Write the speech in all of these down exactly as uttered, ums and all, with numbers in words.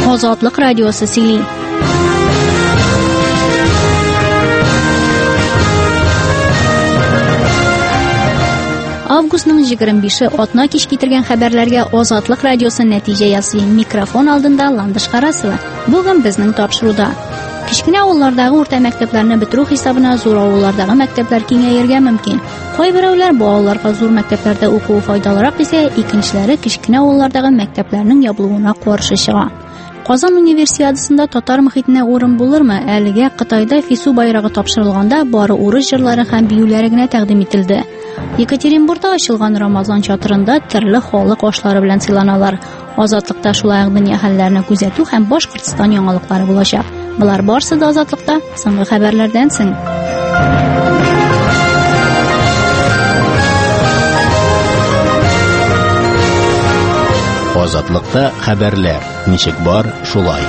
Ozodlik radiosi сөйли. Августның егерме бише атна кич китергән хәбәрләргә Озодлык радиосы нәтиҗә ясый. Микрофон алдында Ландыш Карасова. Бүген безнең тапшыруда кичкенә авыллардагы урта мәктәпләрне бетерү хисабына зур авыллардагы мәктәпләр киңәяргә мөмкин. Кайберәүләр бу авылларга зур мәктәпләрдә уку файдалырак дисә, икенчеләре кичкенә авыллардагы мәктәпләрнең ябылуына каршы чыга. Казан универсиадасында татар мөхитенә урын булырмы? Әлегә Кытайда Фису байрагы тапшырылганда бары урыс җырлары һәм биюләре генә тәкъдим ителде. Екатеринбургда ачылган Рамазан чатырында төрле халык ашлары белән сыйланалар. Азатлыкта шулай ук дөнья хәлләрен күзәтү һәм Башкортстан яңалыклары булачак. Булар барысы да Азатлыкта соңгы хәбәрләрдән соң. Азатлыкта хәбәрләр. Ничек бар, шулай.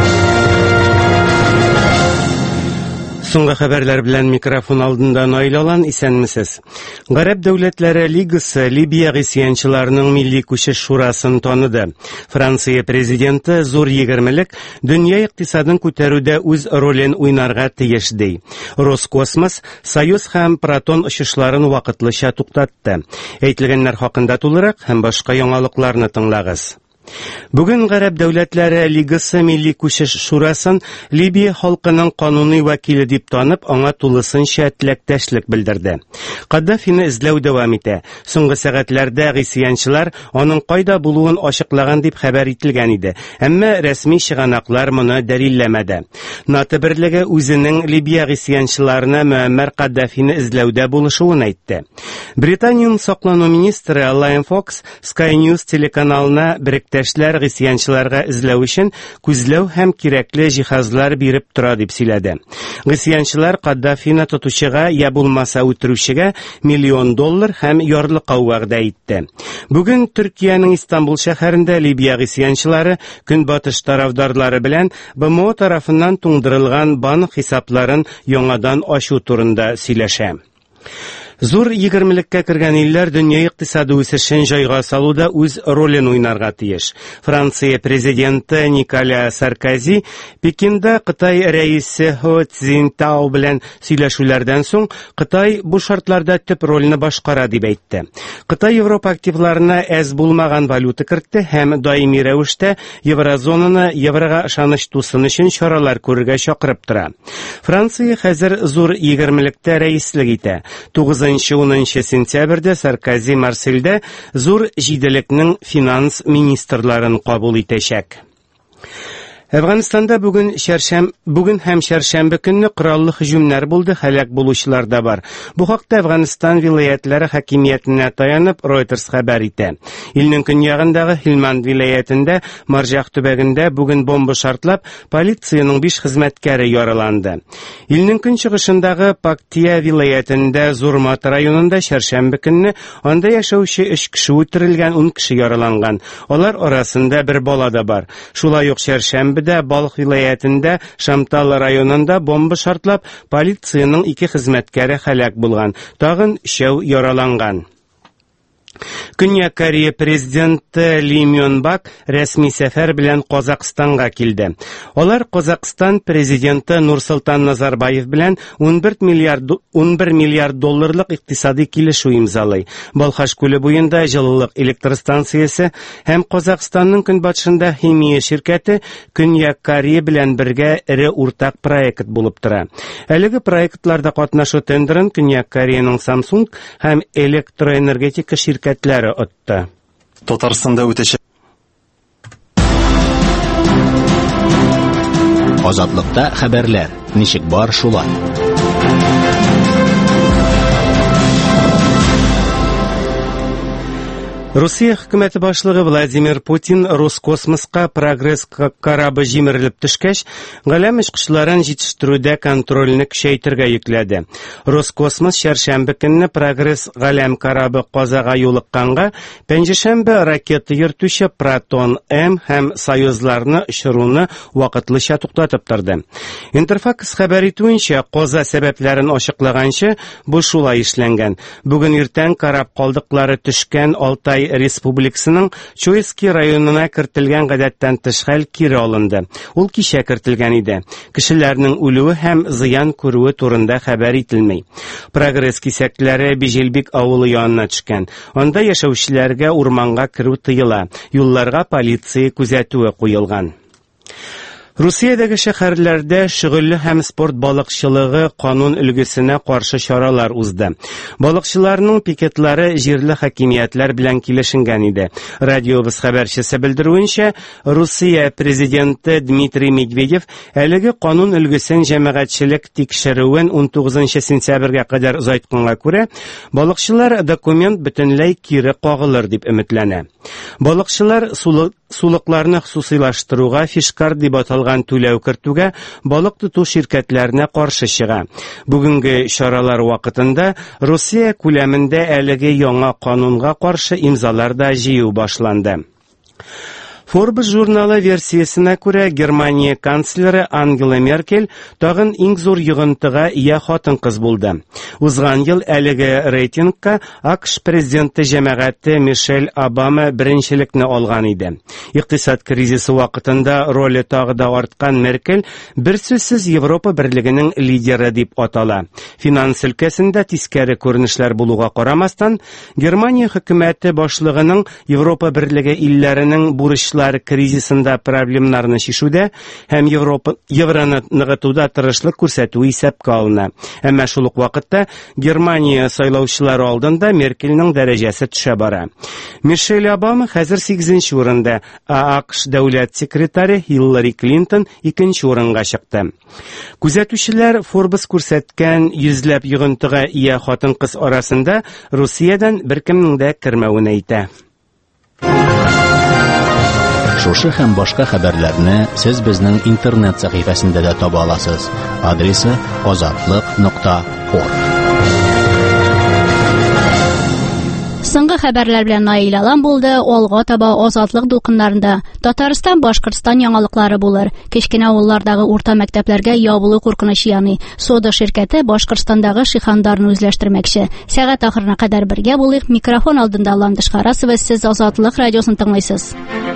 Соңгы хәбәрләр белән микрофон алдында Найлалан, исәнмесез. Гарәп дәүләтләре лигасы Либия гысьянчыларының милли күчеш шурасын таныды. Франция президенты зур егермелек дөнья икътисадын күтәрүдә үз ролен уйнарга тиеш ди. Роскосмос Союз һәм Протон очышларын вакытлыча туктатты. Әйтелгәннәр хакында тулырак һәм башка яңалыкларны тыңлагыз. Бүген Гарәп дәүләтләре лигасы милли күчеш шурасын Либия халкының кануни вәкиле дип танып, аңа тулысынча теләктәшлек белдерде. Каддафины эзләү дәвам итә. Соңгы сәгатьләрдә гысьянчылар аның кайда булуын ачыклаган дип хәбәр ителгән иде. Әмма рәсми чыганаклар моны дәлилләмәде. НАТО берлеге үзенең Либия гысьянчыларына Муаммар Каддафины эзләүдә булышуын әйтте. Британиянең саклану министры Алан Фокс Sky News телеканалына беректе Тәшләр гысьянчыларга эзләү өчен күзләү һәм кирәкле җиһазлар биреп тора дип сөйләде. Гысьянчылар Каддафины тотучыга я булмаса үтерүчегә миллион доллар һәм ярлыкка вәгъдә итте. Бүген Төркиянең Истанбул шәһәрендә Либия гысьянчылары көнбатыш тарафдарлары белән бэ эм о тарафыннан туңдырылган банк хисапларын яңадан ачу турында сөйләшә. Зур егермелеккә кергән илләр дөнья икътисады үсешен җайга салуда үз ролен уйнарга тиеш. Франция президенты Николя Саркози Пекинда Кытай рәисе Хо Цзиньтао белән сөйләшүләрдән соң Кытай бу шартларда төп рольне башкара дип әйтте. Кытай Европа активларына әз булмаган валюта кертте һәм даими рәвештә еврозонаны еврога ышаныч тусын өчен чаралар күрергә чакырып тора. Франция хәзер зур егермелектә рәислек итә. тугызынчы-унынчы сентябрьдә Саркози Марсельдә зур җиделекнең финанс министрларын кабул итәчәк. Әфганстанда бүген шәршәм бүген һәм шәршәмбе көнне кораллы һөҗүмнәр булды, һәлак булучылар да бар. Бу хакта Әфганстан вилаятлары хакимиятенә таянып Reuters хәбәр итә. Илнең көньягындагы Хилманд вилаятендә Марҗах төбәгендә бүген бомба шартлап, полициянең биш хезмәткәре яраланды. Илнең көнчыгышындагы Пактия вилаятендә Зурмат районында шәршәмбе көнне анда яшәүче өч кеше үтерелгән, ун кеше яраланган. Алар арасында бер бала да бар. Шулай ук шәршәмбе Бәдә Балх вилаятендә Шамтал районында бомба шартлап, полициянең ике хезмәткәре һәлак булган, тагын өчәү яраланган. Көньяк Корея президенты Ли Мён Бак рәсми сәфәр белән Казакъстанга килде. Алар Казакъстан президенты Нурсултан Назарбаев белән ун бер миллиард долларлык икътисади килешү имзалый. Балхаш күле буенда җылылык электростанциясе һәм Казакъстанның көнбатышында химия ширкәте Көньяк Корея белән бергә эре уртак проект булып тора. Әлеге проектларда катнашу тендерын Көньяк Кореяның Samsung һәм электроэнергетика ширкәте Кәтләре отты. Татарстанда үтәчәк. Азатлыкта хәбәрләр. Ничек бар, шулай. Русия хөкүмәте башлыгы Владимир Путин Роскосмоска прогресс корабы җимерелеп төшкәч, галәм очкычларын җитештерүдә контрольне көчәйтергә йөкләде. Роскосмос шәршәмбе көнне прогресс галәм корабы казага юлыкканга, пәнҗешәмбе ракета йөртүче Протон-М һәм Союзларны очыруны вакытлыча туктатып торды. Интерфакс хәбәр итүенчә, каза сәбәпләрен ачыклаганча, бу шулай эшләнгән. Бүген иртән кораб калдыклары төшкән Алтай Кытай Республикасының Чуйский районына кертелгән гадәттән тыш хәл кире алынды. Ул кичә кертелгән иде. Кешеләрнең үлүе һәм зыян күрүе турында хәбәр ителмәй. Прогресс кисәкләре Бижелбик авылы янына төшкән. Анда яшәүчеләргә урманга керү тыела. Юлларга полиция күзәтүе куелган. Русиядәге шәһәрләрдә шөгыльле һәм спорт балыкчылыгы канун өлгесенә каршы чаралар узды. Балыкчыларның пикетлары җирле хакимиятләр белән килешенгән иде. Радиобыз хәбәрчесе белдерүенчә, Русия президенты Дмитрий Медведев әлеге канун өлгесен җәмәгатьчелек тикшерүен он тугызынчы сентябрьгә кадәр озайтканга күрә, балыкчылар документ бөтенләй кире кагылыр дип өметләнә. Балыкчылар сулы Сулыкларны хусусыйлаштыруга, фишкар дип аталган түләү кертүгә балык тоту ширкәтләренә каршы чыга. Бүгенге чаралар вакытында Русия күләмендә әлеге яңа канунга каршы имзалар да җыю башланды. Forbes журналы версиясенә күрә, Германия канцлеры Ангела Меркель тагын иң зур йогынтыга ия хатын-кыз булды. Узган ел әлеге рейтингка АКШ президенты җәмәгате Мишель Обама беренчелекне алган иде. Икътисад кризисы вакытында роле тагы да арткан Меркель бер сүзсез Европа берлегенең лидеры дип атала. Финанс өлкәсендә тискәре күренешләр булуга карамастан, Германия хөкүмәте башлыгының Европа берлеге илләренең бурычлары кризисында проблемнарны чишүдә һәм Европа евроны ныгытуда тырышлык күрсәтү исәпкә алына. Әмма шул ук вакытта Германия сайлаучылары алдында Меркельнең дәрәҗәсе төшә бара. Мишель Обама хәзер сигезенче урында, ә АКШ дәүләт секретаре Хиллари Клинтон икенче урынга чыкты. Күзәтүчеләр Forbes күрсәткән йөзләп йогынтыга ия хатын-кыз арасында Русиядән беркемнең дә кермәвен әйтә. Шушы һәм башка хәбәрләрне сез безнең интернет сәхифәсендә дә таба аласыз. Адресы азатлык нокта орг. Соңгы хәбәрләр белән Наил Алан булды. Алга таба азатлык дулкыннарында Татарстан, Башкортстан яңалыклары булыр. Кечкенә авыллардагы урта мәктәпләргә ябылу куркынычы яный. Сода ширкәте Башкортстандагы шихандарны үзләштермәкче. Сәгать ахырына кадәр бергә булыйк. Микрофон алдында Ландыш Карасова, сез Азатлык радиосын тыңлыйсыз.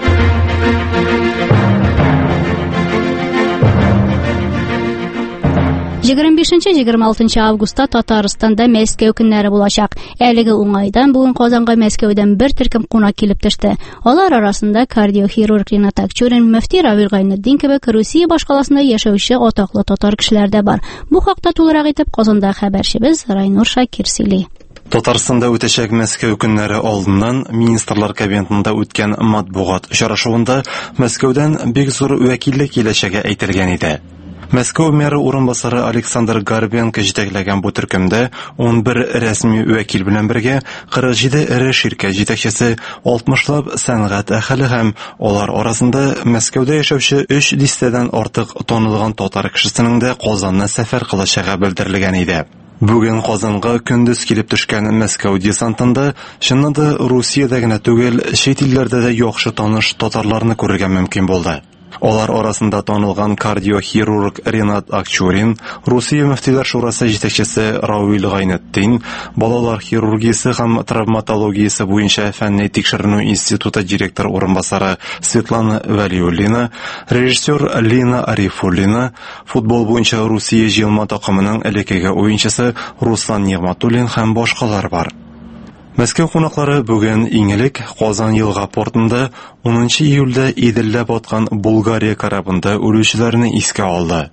егерме бишенче - егерме алтынчы августта Татарстанда Мәскәү көннәре булачак. Әлеге уңайдан бүген Казанга Мәскәүдән бер төркем кунак килеп төште. Алар арасында кардиохирург Ринат Акчурин, мөфти Равил Гайнетдин кебек Русия башкаласында яшәүче атаклы татар кешеләр дә бар. Бу хакта тулырак итеп Казанда хәбәрчебез Райнур Шакир сөйли. Татарстанда үтәчәк Мәскәү көннәре алдыннан министрлар кабинетында үткән матбугат очрашуында Мәскәүдән бик зур вәкиллек киләчәге әйтелгән иде. Мәскәү мэры урынбасары Александр Горбенко җитәкләгән бу төркемдә он бер рәсми вәкил белән бергә кырык җиде эре ширкәт җитәкчесе, алтмышлап сәнгать әһеле һәм алар арасында Мәскәүдә яшәүче өч дистәдән артык танылган татар кешесенең дә Казанны сәфәр кылачагы белдерелгән иде. Бүген Казанга көндез килеп төшкән Мәскәү десантында чыннан да Русиядә генә түгел, чит илләрдә дә яхшы таныш татарларны күрергә мөмкин булды. Алар арасында танылган кардиохирург Ринат Акчурин, Русия мөфтиләр шурасы җитәкчесе Равил Гайнетдин, балалар хирургиясе һәм травматологиясе буенча фәнни тикшеренү институты директор урынбасары Светлана Валиуллина, режиссер Лина Арифуллина, футбол буенча Русия җыелма такымының элеккеге уенчысы Руслан Нигъматуллин һәм башкалар бар. Мәскәү кунаклары бүген иңелек Казан елга портында унынчы июльдә Иделләп аткан Булгария карабында үлүчеләрне искә алды.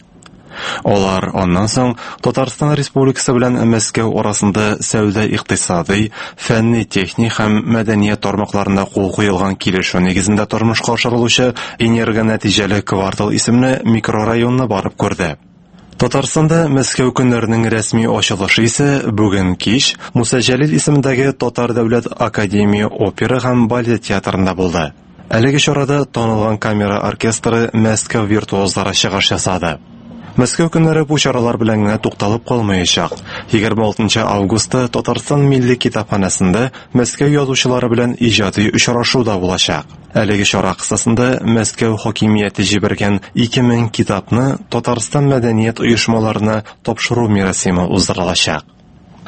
Алар аннан соң Татарстан Республикасы белән Мәскәү арасында сәүдә-икътисади, фәнни, техник һәм мәдәният тармакларында кул куелган килешү нигезендә тормышка ашырылучы энерго нәтиҗәле квартал исемле микрорайонны барып күрде. Татарстанда Мәскәү көннәренең рәсми ачылышы исә бүген кич Муса Җәлил исемендәге Татар дәүләт академия опера һәм балет театрында булды. Әлеге чарада танылган камера оркестры Мәскәү виртуозлары чыгыш ясады. Мәскәү көннәре бу чаралар белән генә тукталып калмаячак. егерме алтынчы августта Татарстан милли китапханәсендә Мәскәү язучылары белән иҗади очрашу да булачак. Әлеге чара кысасында Мәскәү хакимияте җибәргән ике мең китапны Татарстан мәдәният оешмаларына тапшыру мирасымы уздырылачак.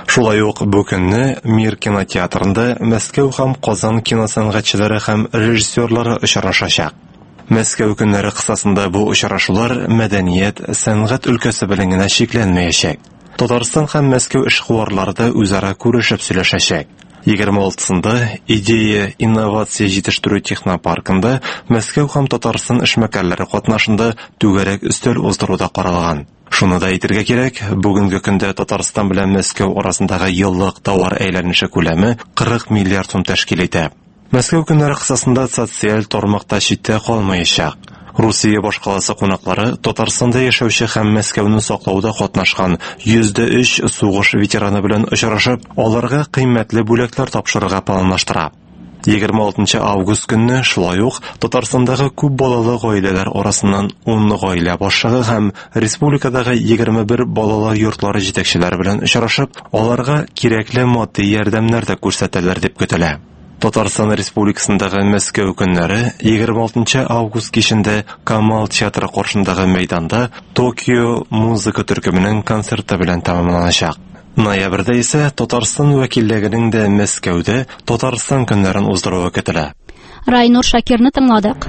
Шулай ук бу көнне Мир кинотеатрында Мәскәү һәм Казан киносәнгатьчеләре һәм режиссерлары очрашачак. Мәскәү көннәре кысасында бу очрашулар мәдәният, сәнгать өлкәсе белән генә шикләнмәячәк. Татарстан һәм Мәскәү эшкуарлары да үзара күрешеп сөйләшәчәк. егерме алтысында идея инновация җитештерү технопаркында Мәскәү һәм Татарстан эшмәкәрләре катнашында түгәрәк өстәл уздыруда каралган. Шуны да әйтергә кирәк, бүгенге көндә Татарстан белән Мәскәү арасындагы еллык товар әйләнеше күләме кырык миллиард сум тәшкил итә. Мәскәү көннәре кысасында социаль тармакта читтә калмаячак. Русия башкаласы кунаклары Татарстанда яшәүче һәм Мәскәүне саклауда катнашкан йөз өч сугыш ветераны белән очрашып, аларга кыйммәтле бүләкләр тапшырырга планлаштыра. егерме алтынчы август көнне шулай ук Татарстандагы күп балалы гаиләләр арасыннан ун гаилә башлыгы һәм республикадагы егерме бер балалар йортлары җитәкчеләре белән очрашып, аларга кирәкле матди ярдәмнәр дә күрсәтәләр дип көтелә. Татарстан Республикасындагы Мәскәү көннәре егерме алтынчы август кичендә Камал театры каршындагы мәйданда Токио музыка төркеменең концерты белән тәмамланачак. Ноябрьдә исә Татарстан вәкиллегенең дә Мәскәүдә Татарстан көннәрен уздыруы көтелә. Райнур Шакирны тыңладык.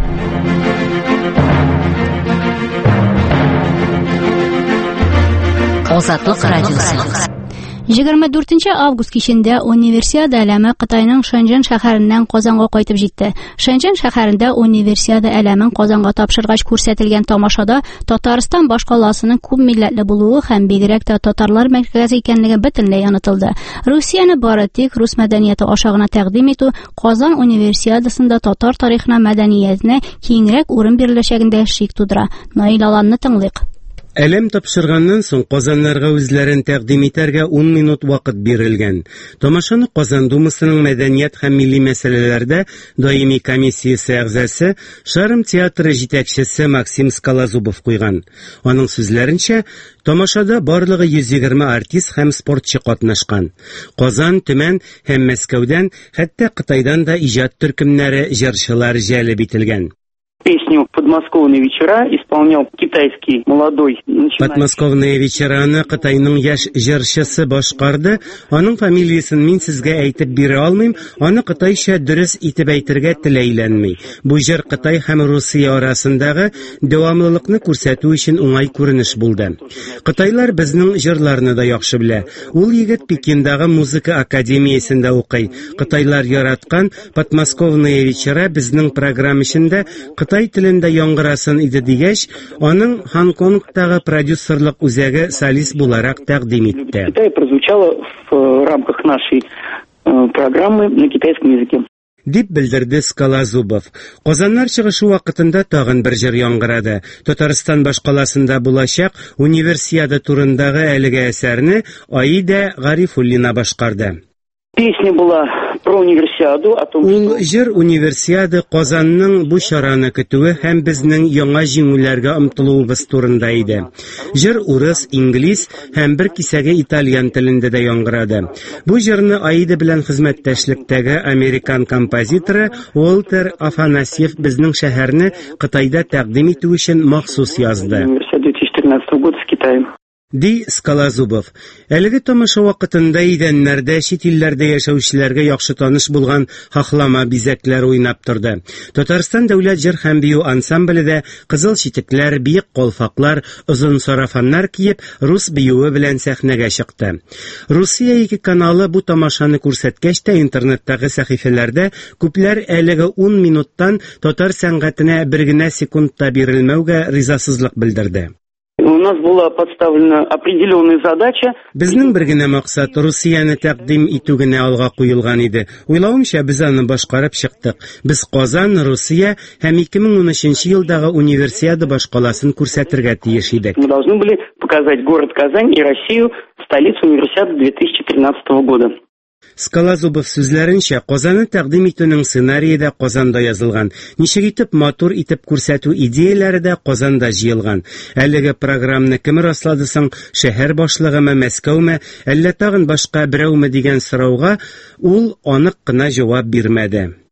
Азатлык радиосы. егерме дүртенче август кичендә Универсиада әләме Кытайның Шэньчжэн шәһәреннән Казанга кайтып җитте. Шэньчжэн шәһәрендә Универсиада әләмен Казанга тапшыргач күрсәтелгән тамашада Татарстан башкаласының күп милләтле булуы һәм бигрәк тә татарлар мәркәзе икәнлеге бөтенләй онытылды. Русияне бары тик рус мәдәнияте аша гына тәкъдим итү Казан Универсиадасында татар тарихына, мәдәниятенә киңрәк урын биреләчәгендә шик тудыра. Наил Аланны тыңлыйк. Әлем тапшырганнан соң Казаннарга үзләрен тәкъдим итәргә ун минут вакыт бирелгән. Тамашаны Казан Думасының мәдәният һәм милли мәсьәләләрдә даими комиссиясе әгъзасы, Шарм театры җитәкчесе Максим Скалозубов куйган. Аның сүзләренчә, тамашада барлыгы йөз егерме артист һәм спортчы катнашкан. Казан, Төмән һәм Мәскәүдән, хәтта Кытайдан да иҗат төркемнәре, җырчылар җәлеп ителгән. Песню «Подмосковные вечера» исполнял китайский молодой начинающий. Подмосковные вечераны Кытайның яшь җырчысы башкарды. Аның фамилиясын мин сезгә әйтеп бирә алмыйм, аны кытайча дөрес итеп әйтергә теләйләнми. Бу җыр Кытай һәм Русия арасындагы дәвамлылыкны күрсәтү өчен уңай күренеш булды. Кытайлар безнең җырларны да яхшы белә. Ул егет Пекиндагы музыка академиясендә укый. Кытайлар яраткан «Подмосковные вечера» безнең программа эчендә Кытай телендә яңгырасын иде дигәч, аның Гонконгтагы продюсерлык үзәге солист буларак тәкъдим итте. Китай прозвучало в рамках нашей программы на китайском языке. Дип белдерде Скалозубов. Казаннар чыгышы вакытында тагын бер җыр яңгырады. Татарстан башкаласында булачак Универсиада турындагы әлеге әсәрне Аида Гарифуллина башкарды. Песня была про универсиаду, о том, Ул җыр Универсиада Казанның бу чараны көтүе һәм безнең яңа җиңүләргә омтылуыбыз турында иде. Җыр урыс, инглиз һәм бер кисәге итальян телендә дә яңгырады. Бу җырны Аида белән хезмәттәшлектәге американ композиторы Уолтер Афанасьев безнең шәһәрне Кытайда тәкъдим итү өчен махсус язды. Универсиада две тысячи тринадцатого года в Китае. Ди Скалозубов. Әлеге тамаша вакытында идәннәрдә чит илләрдә яшәүчеләргә яхшы таныш булган хахлама бизәкләр уйнап торды. Татарстан дәүләт җыр һәм бию ансамбле дә кызыл читекләр, биек калфаклар, озын сарафаннар киеп, рус биюе белән сәхнәгә чыкты. Русия ике каналы бу тамашаны күрсәткәч тә интернеттагы сәхифәләрдә күпләр әлеге ун минуттан татар сәнгатенә бер генә секундта бирелмәүгә ризасызлык белдерде. У нас была подставлена определенная задача. Безнең бер генә максат Русияне тәкъдим итү генә алга куелган иде. Уйлавымча, без аны башкарып чыктык. Без Казан, Русия һәм ике мең унөченче елдагы Универсиада башкаласын күрсәтергә тиеш идек. Мы должны были показать город Казань и Россию, столицу Универсиады две тысячи тринадцатого года. Скалозубов сүзләренчә, Казанны тәкъдим итүнең сценарие дә Казанда язылган. Ничек итеп матур итеп күрсәтү идеяләре дә Казанда җыелган. Әлеге программаны кем раслады соң, шәһәр башлыгымы, Мәскәүме, әллә тагын башка берәүме дигән сорауга ул анык кына җавап бирмәде.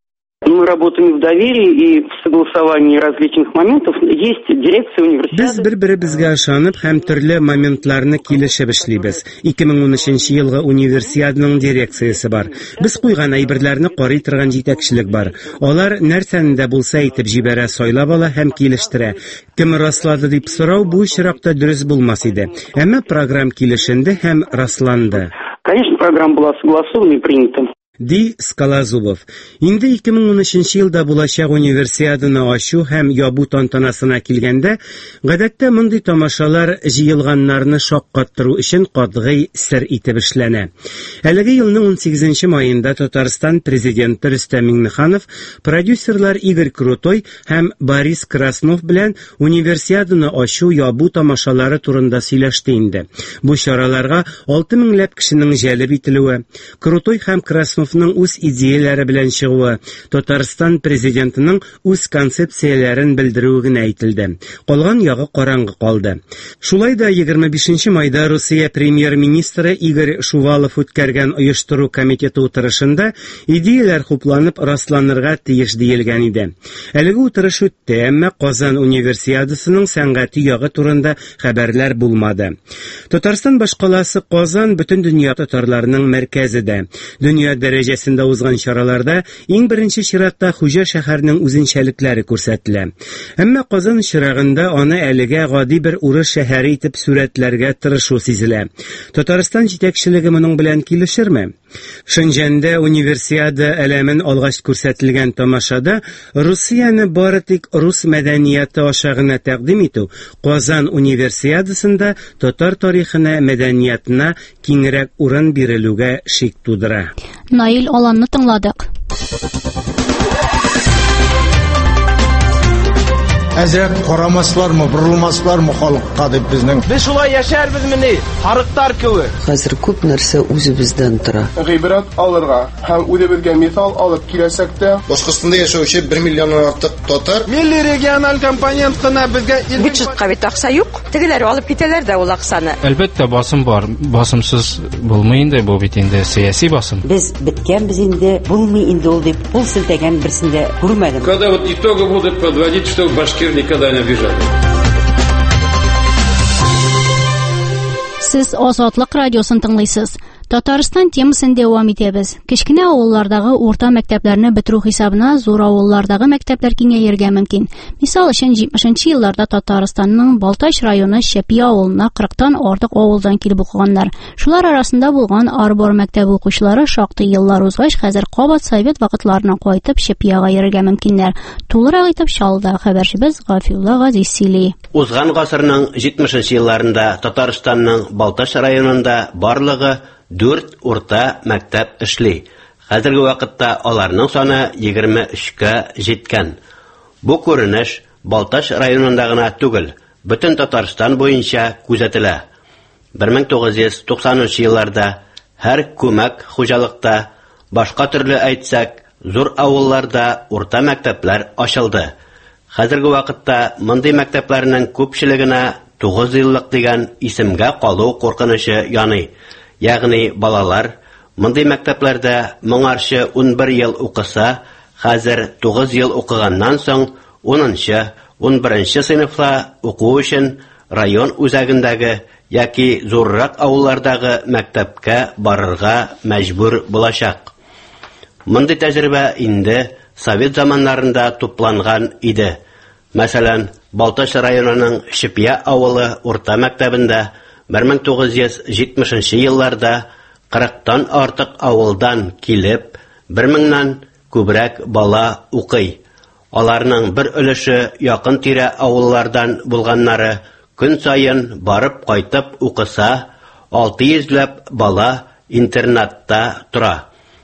Мы работаем в доверии и в согласовании различных моментов. Есть дирекция университета. Biz bir-birimizga ishonib ham turli momentlarni kelishib ishlaymiz. ikki ming o'n uchinchi yilgi universiadaning direksiyasi bor. Biz qo'ygan ayberlarni qarый turgan yetakchilik bor. Ular narsani bo'lsa aytib jibara, so'ylab ola ham kelishtira. Kim rastladi deb so'rov bu shiraqda durust bo'lmas edi. Ammo program kelishindi ham raslandi. Конечно, программа была согласована и принята. Ди Скалазубов. Инде ikki ming o'n uchinchi yilda bo'lajak universiadani ochu ham yobu tantanasına kelganda, гадәттә мондый tomoshalar җыелганнарны шаккаттыру өчен катгый сер итеп эшләнә. Әлеге елның o'n сигезенче маенда Татарстан президенты Рөстәм Миңнеханов продюсерлар Игорь Крутой һәм Борис Краснов белән универсиаданы ачу ябу tomoshalары турында сөйләште инде. Бу чараларга алты меңләп кешенең җәлеп ителүе, Крутой һәм Краснов үз идеяләре белән чыгуы, Татарстан президентының үз концепцияләрен белдерүе генә әйтелде. Калган ягы караңгы калды. Шулай да егерме бишенче майда Русия премьер-министры Игорь Шувалов үткәргән оештыру комитеты утырышында идеяләр хупланып расланырга тиеш диелгән иде. Әлеге утырыш үтте, әмма Казан универсиадасының сәнгате ягы турында хәбәрләр булмады. Татарстан башкаласы Казан бөтен дөнья татарларының мәркәзедә. Дөнья дәрәҗәсендә узган чараларда иң беренче чиратта Хуҗа шәһәрнең үзенчәлекләре күрсәтелә. Әмма Казан чирагында аны әлегә гади бер урыс шәһәре итеп сурәтләргә тырышу сизелә. Татарстан җитәкчелеге моның белән килешерме? Шенҗәндә универсиада әләмен алгач күрсәтелгән тамашада Русияне бары тик рус мәдәнияте аша гына тәкъдим итү Казан универсиадасында татар тарихына, мәдәниятына киңрәк урын бирелүгә шик тудыра. Наил Аланны тыңладык. Әзрәк карамаслармы, бурылмаслармы халыкка дип безнең. Без шулай яшәрбезмени? Харыктар кебек. Хәзер күп нәрсә үзебездән тора. Гыйбрат алырга һәм үзебезгә мисал алып киләсәк тә, Башкортстанда яшәүче bir миллионнан артык татар милли региональ компонент кына безгә бюджетка бит акча юк. Тегеләр алып китәләр дә ул акчаны. Әлбәттә басым бар. Басымсыз булмый инде бу бит инде сиясәт басым. Без биткәнбез инде, булмый инде ул дип пул силтәгән берсендә күрмәдем. Когда вот итоги будут подводить, что башкир никогда не обижали. Сез Азатлык радиосын тыңлыйсыз. Татарстан темасын дәвам итәбез. Кечкенә авыллардагы урта мәктәпләрне бетерү хисабына зур авыллардагы мәктәпләр киңәяргә мөмкин. Мисал өчен җитмешенче елларда Татарстанның Балтач районы Шәпия авылына кырыктан артык авылдан килеп укыганнар. Шулар арасында булган Арбор мәктәбе укучылары шактый еллар узгач, хәзер кабат совет вакытларына кайтып Шәпияга йөрергә мөмкиннәр. Тулырак итеп шалда хәбәрчебез Гафиулла Газиз сөйли. Узган гасырның җитмешенче елларында Татарстанның Балтач районында барлыгы дүрт урта мәктәп эшли. Хәзерге вакытта аларның саны егерме өчкә җиткән. Бу күренеш Балтач районында гына түгел, бөтен Татарстан буенча күзәтелә. bir ming to'qqiz yuz to'qsoninchi елларда һәр күмәк хуҗалыкта, башка төрле әйтсәк, зур авылларда урта мәктәпләр ачылды. Хәзерге вакытта мондый мәктәпләрнең күпчелегенә тугыз еллык дигән исемгә калу куркынышы яный. Ягъни балалар мондый мәктәпләрдә моңарчы ун бер ел укыса, хәзер тугыз ел укыганнан соң унынчы, ун беренче сыйныфта уку өчен район үзәгендәге яки зуррак авыллардагы мәктәпкә барырга мәҗбүр булачак. Мондый тәҗрибә инде совет заманнарында тупланган иде. Мәсәлән, Балтач районының Шипия авылы урта мәктәбендә bir ming to'qqiz yuz җитмешенче елларда кырыктан артык авылдан килеп, bir меңнән күбрәк бала укый. Аларның бер өлеше якын тирә авыллардан булганнары көн сайын барып кайтып укыса, алты йөзләп бала интернатта тора.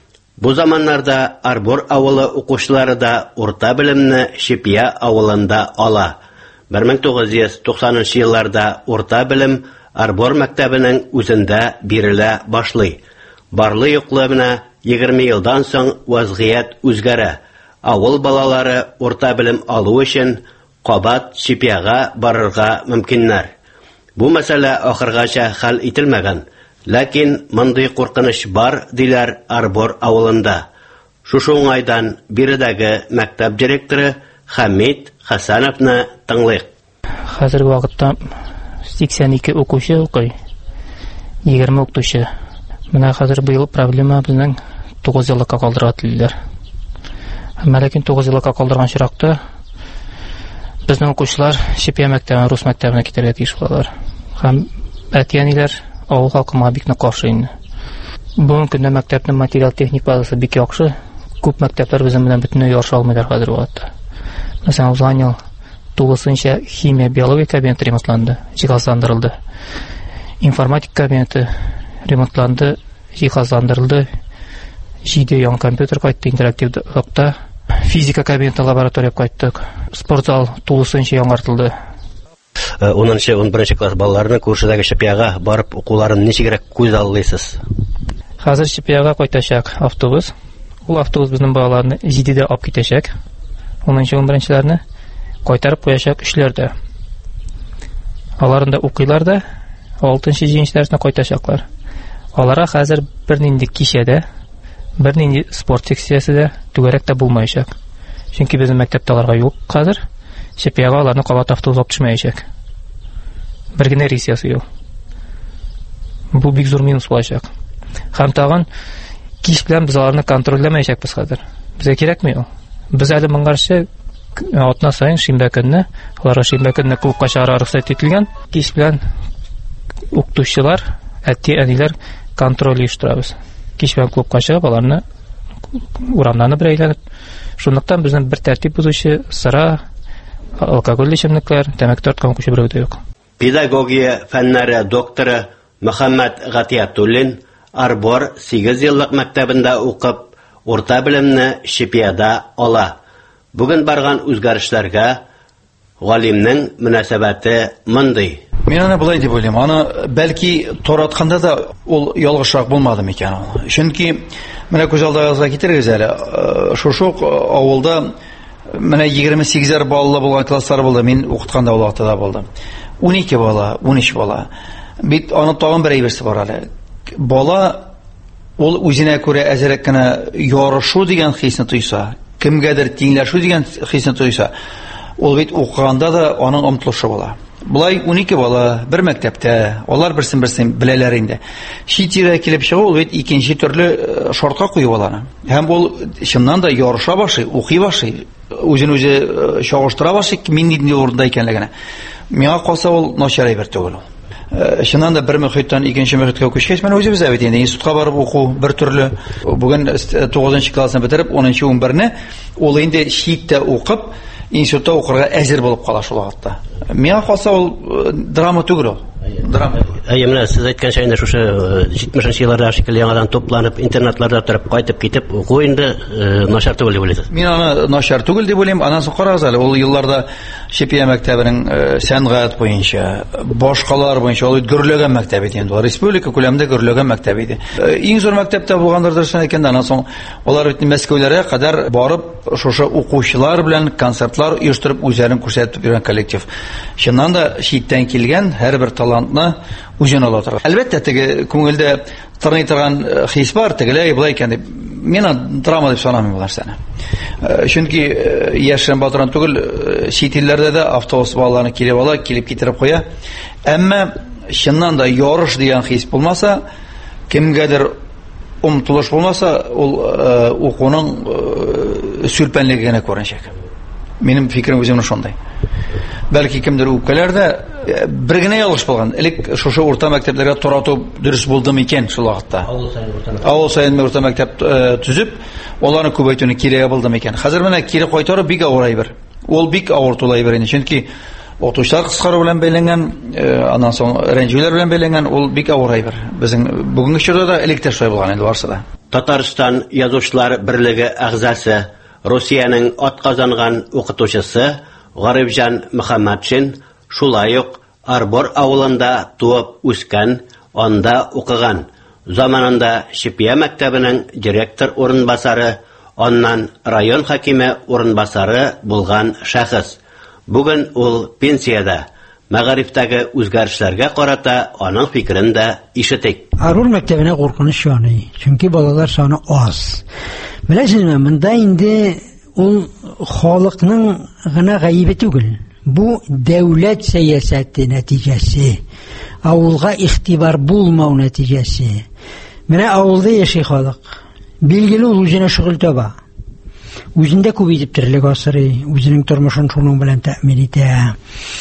Бу заманнарда Арбор авылы укучылары да урта белемне Шипия авылында ала. bir ming to'qqiz yuz to'qsoninchi елларда урта белем Арбор мәктәбенең үзендә бирелә башлый. Барлы-юклы менә егерме елдан соң вазгыять үзгәрә. Авыл балалары урта белем алу өчен кабат Шипияга барырга мөмкиннәр. Бу мәсьәлә ахыргача хәл ителмәгән, ләкин мондый куркыныч бар диләр Арбор авылында. Шушы уңайдан биредәге мәктәп директоры Хамид Хасановны тыңлыйк. Хәзерге вакытта сиксән ике укучы укый, егерме укытучы. Менә хәзер быел проблема безнең тугыз еллыкка калдырырга телиләр. Ләкин тугыз еллыкка калдырган чиракта безнең укучылар Шипия мәктәбенә, рус мәктәбенә китәргә тиеш булалар. Һәм әтиәниләр авыл халкына бик нык каршы инде. Бүгенге көндә мәктәпнең материал техник базасы бик яхшы. Күп мәктәпләр безнең белән бөтенләй ярыша алмыйлар хәзер вакытта. Мәсәлән, узган ел тугызынчы химия, биология кабинеты ремонтланды, җиһазландырылды. Информатик кабинеты ремонтланды, җиһазландырылды. Җиде яңа компьютер кайтты, интерактив токта. Физика кабинеты, лаборатория кайттык. Спортзал тулысынча яңартылды. онынчы он беренче класс балаларны күршедәге Шипияга барып укуларын ничегрәк күз аллыйсыз? Хәзер Шипияга кайтачак автобус. Ул автобус безнең балаларны җидедә алып китәчәк. онынчы он беренчеләрне кайтарып куячак өчләрдә. Аларында укыйлар да, алтынчы җиденче дәресенә кайтачаклар. Аларга хәзер бернинди кичәдә, бернинди спорт секциясе дә түгәрәк тә булмаячак. Чөнки безнең мәктәптә аларга юк хәзер. Шипияга аларны кабат автобус алып төшмәячәк. Бер генә рейс ясый ул. Бу бик зур минус булачак. Һәм тагын кич белән без аларны контрольләмәячәкбез хәзер. Безгә кирәкми ул. Без әле моңарчы атна сайын шимбә көнне, аларга шимбә көнне клубка чыгарга рөхсәт ителгән. Кич белән укытучылар, әти-әниләр контроль оештырабыз. Кич белән клубка чыгып, аларны урамнарны бер Шунлыктан безнең бер тәртип бузучы, сыра, алкоголь эчемлекләр, тәмәке тарткан укучы берәү дә юк. Педагогия фәннәре докторы Мөхәммәд Гатиятуллин Арбор сигез еллык мәктәбендә укып, урта белемне Шипияда ала. Бүген барган үзгәрешләргә галимнең мөнәсәбәте мондый. Мен аны булай дип уйлыйм. Аны бәлки торатканда да ул ялгышрак булмады микән ул. Чөнки менә күз алдыгызга китерегез әле. Шушы авылда менә егерме сигез баллы булган класслар булды. Мин укытканда ул вакытта булды. унике бала, ун өч бала. Бит аны тагын бер әйберсе бар әле. Бала ул үзенә күрә әзрәк кенә ярышу дигән хисне тойса, кемгәдер тиңләшү дигән хисне тойса, ул бит укыганда да аның омтылышы була. Булай унике бала бер мәктәптә, алар берсен-берсен беләләр инде. Шитирә килеп чыгу ул бит икенче төрле шартка куеп аланы. Һәм ул чыннан да ярыша башлый, укый башлый, үзен-үзе чагыштыра башлый, мин нинди урында икәнлегенә. Миңа калса ул начар әйбер түгел. Чыннан да бер мөхиттән икенче мөхиткә күчкәч, мен үзебез бит инде институтка барып уку бер төрле. Бүген тугызынчы классны бетереп, онынчы он берне ул инде шиттә укып, институтта укырга әзер булып кала шул вакытта. Миңа калса ул драма түгел ул. Драма. Әйе, менә сез әйткәнчә инде шушы җитмешенче елларда шикелле яңадан тупланып, интернатларда торып, кайтып китеп, уку инде начар түгел дип уйлыйсыз. Мин аны начар түгел дип уйлыйм. Аннан соң карагыз әле, ул елларда Шипия мәктәбенең сәнгать буенча, башкалар буенча ул гөрләгән мәктәп иде инде. Республика күләмендә гөрләгән мәктәп иде. Иң зур мәктәптә булгандыр сон икән, аннан соң алар бит Мәскәүләргә кадәр барып, шушы укучылар белән концертлар оештырып, үзләрен күрсәтеп йөргән коллектив. Чыннан да читтән килгән һәрбер талантны үзен ала тора. Әлбәттә, теге күңелдә тырный торган хис бар, тегеләй булай икән дип. Мен драма дип санамыйм булар сәне. Чөнки яшән батыран түгел, чит илләрдә дә автобус балаларны килеп ала, килеп китереп куя. Әмма чыннан да ярыш дигән хис булмаса, кемгәдер омтылыш булмаса, ул укуның сүрпәнлеге генә күренчәк. Минем фикерем үземнең шундый. Бәлки кемдер үпкәләрдә бер генә ялгыш булган. Элек шушы урта мәктәпләргә тарату дөрес булдымы икән шул вакытта? Авыл сайын урта мәктәп төзеп, аларны күбәйтүне кирәк булдымы икән? Хәзер менә кире кайтару бик авыр әйбер. Ул бик авыр тулай бер инде. Чөнки укытучылар кыскару белән бәйләнгән, аннан соң рәнҗүләр белән бәйләнгән, ул бик авыр әйбер. Безнең бүгенге чорда да элек тә шулай булган инде барсы да. Татарстан язучылар берлеге әгъзасы, Русиянең атказанган укытучысы Гарифҗан Мөхәммәтшин шулай ук Арбор авылында туып үскән, анда укыган. Заманында Шипия мәктәбенең директор урынбасары, аннан район хакиме урынбасары булган шәхес. Бүген ул пенсияда. Мәгарифтәге үзгәрешләргә карата аның фикерен дә ишетик. Арбор мәктәбенә куркыныч яный. Чөнки балалар саны аз. Беләсезме, монда инде ул халыкның гына гаибе түгел. Бу дәүләт сәясәте нәтиҗәсе, авылга игътибар булмау нәтиҗәсе. Менә авылда яши халык. Билгеле ул үзенә шөгыль таба. Үзендә күп итеп тирлек асрый, үзенең тормышын шуның белән тәэмин итә.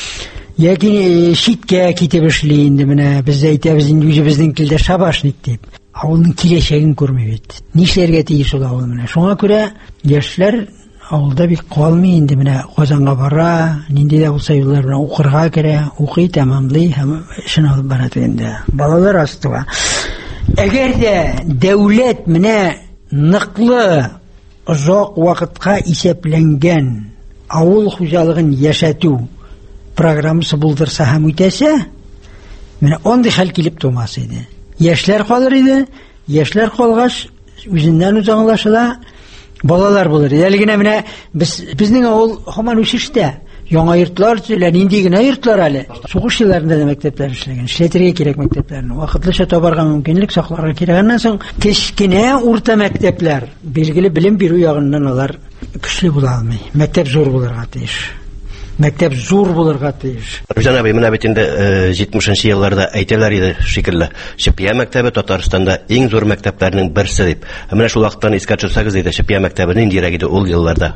Яки читкә китеп эшли инде, менә без әйтәбез инде үзебезнең телдә шабашник дип. Авылның киләчәген күрми бит. Нишләргә тиеш ул авыл менә? Шуңа күрә яшьләр авылда бик калмый инде, менә Казанга бара, нинди дә булса юллар белән укырга керә, укый, тәмамлый һәм эшен алып бара инде. Балалар астыга. Әгәр дә дәүләт менә ныклы озак вакытка исәпләнгән авыл хуҗалыгын яшәтү программасы булдырса һәм үтәсә, менә андый хәл килеп тумас иде. Яшьләр калыр иде, яшьләр калгач үзеннән үзе аңлашыла, балалар булыр. Әле генә менә без безнең авыл һаман үсештә. Яңа йортлар төзелә, нинди генә йортлар әле. Сугыш елларында да мәктәпләр эшләгән. Эшләтергә кирәк мәктәпләрне. Вакытлыча табарга мөмкинлек сакларга кирәк. Аннан соң кечкенә урта мәктәпләр, билгеле белем бирү ягыннан алар көчле була алмый. Мәктәп зур булырга тиеш. Мәктәп зур булырга тиеш. Рүзан абый, менә бит инде җитмешенче елларда әйтәләр иде шикелле. Шипия мәктәбе Татарстанда иң зур мәктәпләрнең берсе дип. Менә шул вакыттан искә төшсәгез иде, Шипия мәктәбе ниндирәк иде ул елларда?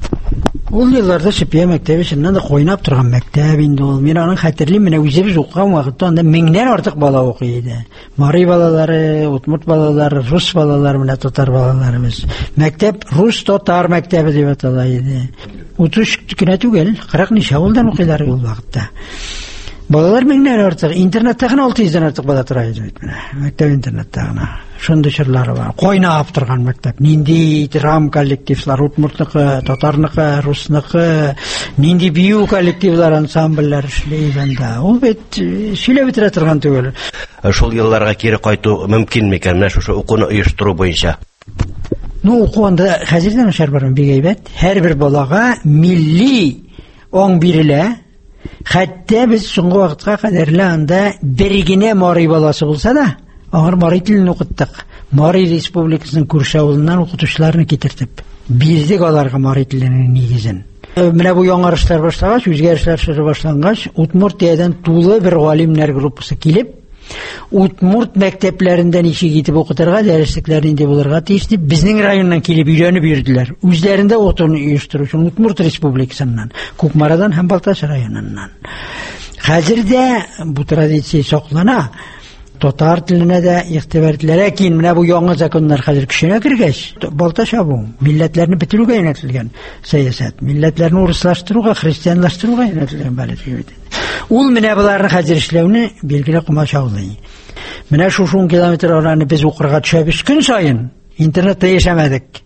Ул елларда Шипия мәктәбе чыннан да кайнап торган мәктәп инде ул. Мин аның хәтерлим, менә үзебез укыган вакытта анда меңнән артык бала укый иде. Марий балалары, Утмурт балалары, рус балалары, менә татар балаларыбыз. Мәктәп рус-татар мәктәбе дип атала иде. утыз кенә түгел, кырык ничә авылдан укыйлар ул вакытта. Балалар меңнән артык, интернетта гына алты йөздән артык бала тора иде бит менә. Мәктәп интернетта гына. Шундый чырлары бар. Кайнап торган мәктәп. Нинди драм коллективлар, Утмуртныкы, татарныкы, русныкы, нинди бию коллективлар, ансамбльләр эшли анда. Ул бит сөйләп бетерә торган түгел. Шул елларга кире кайту мөмкин микән? Менә шушы укуны оештыру буенча. Ну, укуында хәзердән шәр бар бик әйбәт. Һәрбер балага милли оң бирелә. Хәтта без соңгы вакытка кадәрле анда бер генә Марий баласы булса да, аңар Марий телен укыттык. Марий республикасының күрше авылыннан укытучыларны китертеп, бирдек аларга Марий теленең нигезен. Менә бу яңарышлар башлагач, үзгәрешләр шушы башлагач, Удмуртиядән тулы бер галимнәр группасы килеп, Удмурт мәктәпләрендә ничек итеп укытырга, дәреслекләр инде булырга тиеш дип, безнең районнан килеп өйрәнеп йөрделәр. Үзләрендә отын оештыручы Удмурт республикасыннан, Кукмарадан һәм Балташ районыннан. Хәзердә бу традиция саклана. Татар теленә дә игътибар ителә, ләкин менә бу яңа законнар хәзер көченә кергәч, Балташ абу милләтләрне бетерүгә юнәлтелгән сәясәт, милләтләрне урыслаштыруга, христианлаштыруга юнәлтелгән бәлет. Ул менә буларны хәзер эшләүне билгеле кумачаулый. Менә шушы ун километр араны без укырга төшәбез көн сайын. Интернетта яшәмәдек.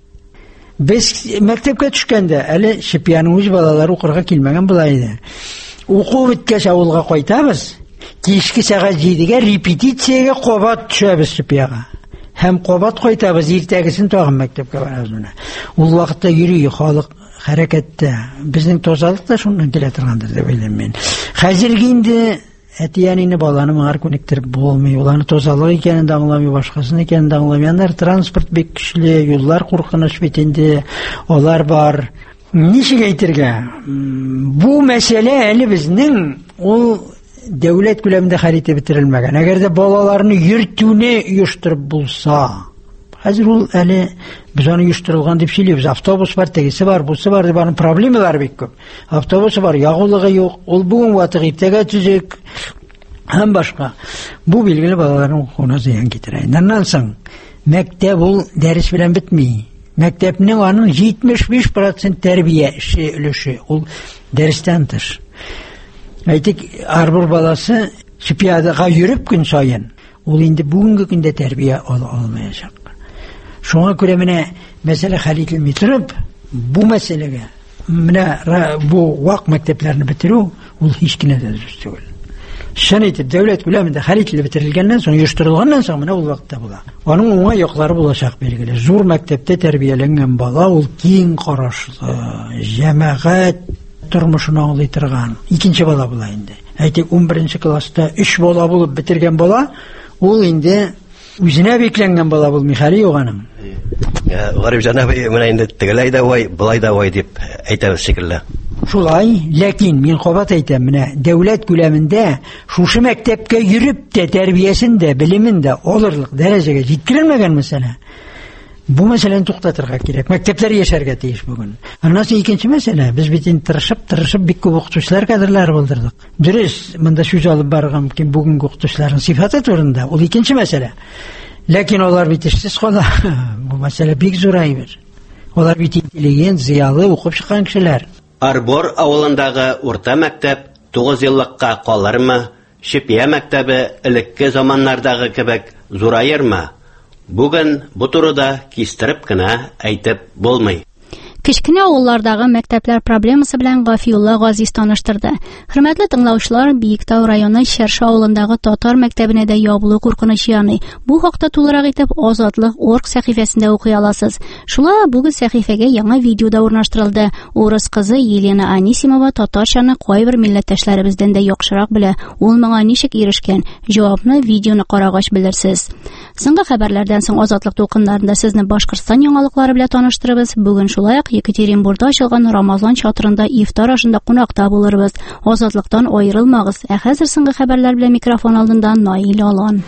Без мәктәпкә төшкәндә әле Шипияның үз балалары укырга килмәгән була иде. Уку биткәч авылга кайтабыз. Кичке сәгать җидегә репетициягә кабат төшәбез Шипияга. Һәм кабат кайтабыз, иртәгесен тагын мәктәпкә барабыз менә. Ул вакытта йөри халык хәрәкәттә. Безнең тазалык та шуннан килә торгандыр дип уйлыйм мин. Хәзерге инде әтиянине баланы моңар күнектереп булмый. Уларны тазалык икәнен дә аңламый, башкасын икәнен дә аңламый. Аннары транспорт бик көчле, юллар куркыныч бит инде. Алар бар. Ничек әйтергә? Бу мәсьәлә әле безнең ул дәүләт күләмендә хәл итеп бетерелмәгән. Әгәр дә балаларны йөртүне оештырып булса, хәзер ул әле без аны оештырылган дип сөйлибез. Автобус бар, тегесе бар, бусы бар дип аның проблемалары бик күп. Автобусы бар, ягулыгы юк, ул бүген ватык, иртәгә төзек һәм башка. Бу билгеле балаларның укуына зыян китерә. Аннан соң мәктәп ул дәрес белән бетми. Мәктәпнең аның җитмеш биш процент тәрбия эше өлеше ул дәрестән тыш. Әйтик, арбур баласы Шипиядага йөреп көн сайын, ул инде бүгенге көндә тәрбия ала алмаячак. Шуңа күрә менә мәсьәлә хәл ителми торып, бу мәсьәләгә менә бу вак мәктәпләрне бетерү ул һич кенә дә дөрес түгел. Шән итеп дәүләт күләмендә хәл ителеп бетерелгәннән соң, оештырылганнан соң менә ул вакытта була. Аның уңай яклары булачак билгеле. Зур мәктәптә тәрбияләнгән бала ул киң карашлы, җәмәгать тормышын аңлый торган икенче бала була инде. Әйтик, ун беренче класста өч бала булып бетергән бала, ул инде үзенә бикләнгән бала булмый, хәли юк аның. Гариф җанабый, менә инде тегеләй дә вай, былай да вай дип әйтәбез шикелле. Шулай, ләкин мин кабат әйтәм, менә дәүләт күләмендә шушы мәктәпкә йөреп тә тәрбиясен дә, белемен дә алырлык дәрәҗәгә җиткерелмәгән мәсьәлә. Бу мәсьәләне туктатырга кирәк. Мәктәпләр яшәргә тиеш бүген. Аннан соң икенче мәсьәлә, без бит инде тырышып, тырышып бик күп укытучылар кадрлары булдырдык. Дөрес, монда сүз алып барган мөмкин бүгенге укытучыларның сыйфаты турында, ул икенче мәсьәлә. Ләкин алар бит эшсез кала. Бу мәсьәлә бик зур әйбер. Алар бит интеллигент, зыялы, укып чыккан кешеләр. Арбор авылындагы урта мәктәп тугыз еллыкка калырмы? Шипия мәктәбе элекке заманнардагы кебек зурайырмы? Бүген бу турыда кистереп кенә әйтеп булмый. Кечкенә авыллардагы мәктәпләр проблемасы белән Гафиулла Газиз таныштырды. Хөрмәтле тыңлаучылар, Биектау районы Шәршә авылындагы татар мәктәбенә дә ябылу куркынычы яный. Бу хакта тулырак итеп Азатлык орг сәхифәсендә укый аласыз. Шулай бүген сәхифәгә яңа видео да урнаштырылды. Урыс кызы Елена Анисимова татарчаны кайбер милләттәшләребездән дә яхшырак белә. Ул моңа ничек ирешкән? Җавапны видеоны карагач белерсез. Соңгы хәбәрләрдән соң Азатлык тулкыннарында сезне Башкортстан яңалыклары белән таныштырабыз. Бүген шулай Екатеринбургда ачылган Рамазан чатырында ифтар ашында кунакта булырбыз. Азатлыктан аерылмагыз. Ә хәзер соңгы хәбәрләр белән микрофон алдында Наил Алан.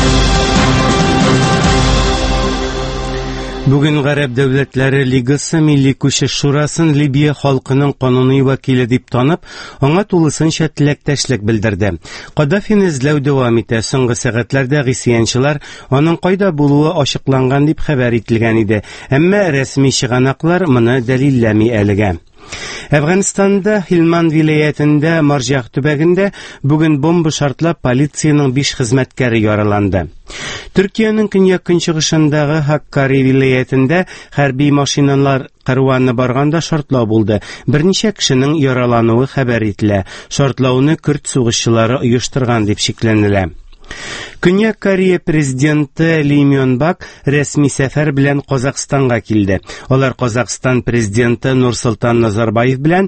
Бүген Гарәп дәүләтләре Лигасы Милли күчеш шурасын Либия халкының кануни вәкиле дип танып, аңа тулысынча теләктәшлек белдерде. Каддафины эзләү дәвам итә. Соңгы сәгатьләрдә гысьянчылар аның кайда булуы ачыкланган дип хәбәр ителгән иде. Әмма рәсми чыганаклар моны дәлилләми әлегә. Әфганстанда Хилманд вилаятендә Марҗах төбәгендә бүген бомба шартлап полициянең биш хезмәткәре яраланды. Төркиянең көньяк-көнчыгышындагы Хаккари вилаятендә хәрби машиналар кәрваны барганда шартлау булды. Берничә кешенең яралануы хәбәр ителә. Шартлауны көрд сугышчылары оештырган дип шикләнелә. Көньяк Корея президенты Ли Мён Бак рәсми сәфәр белән Казакъстанга килде. Алар Казакъстан президенты Нурсултан Назарбаев белән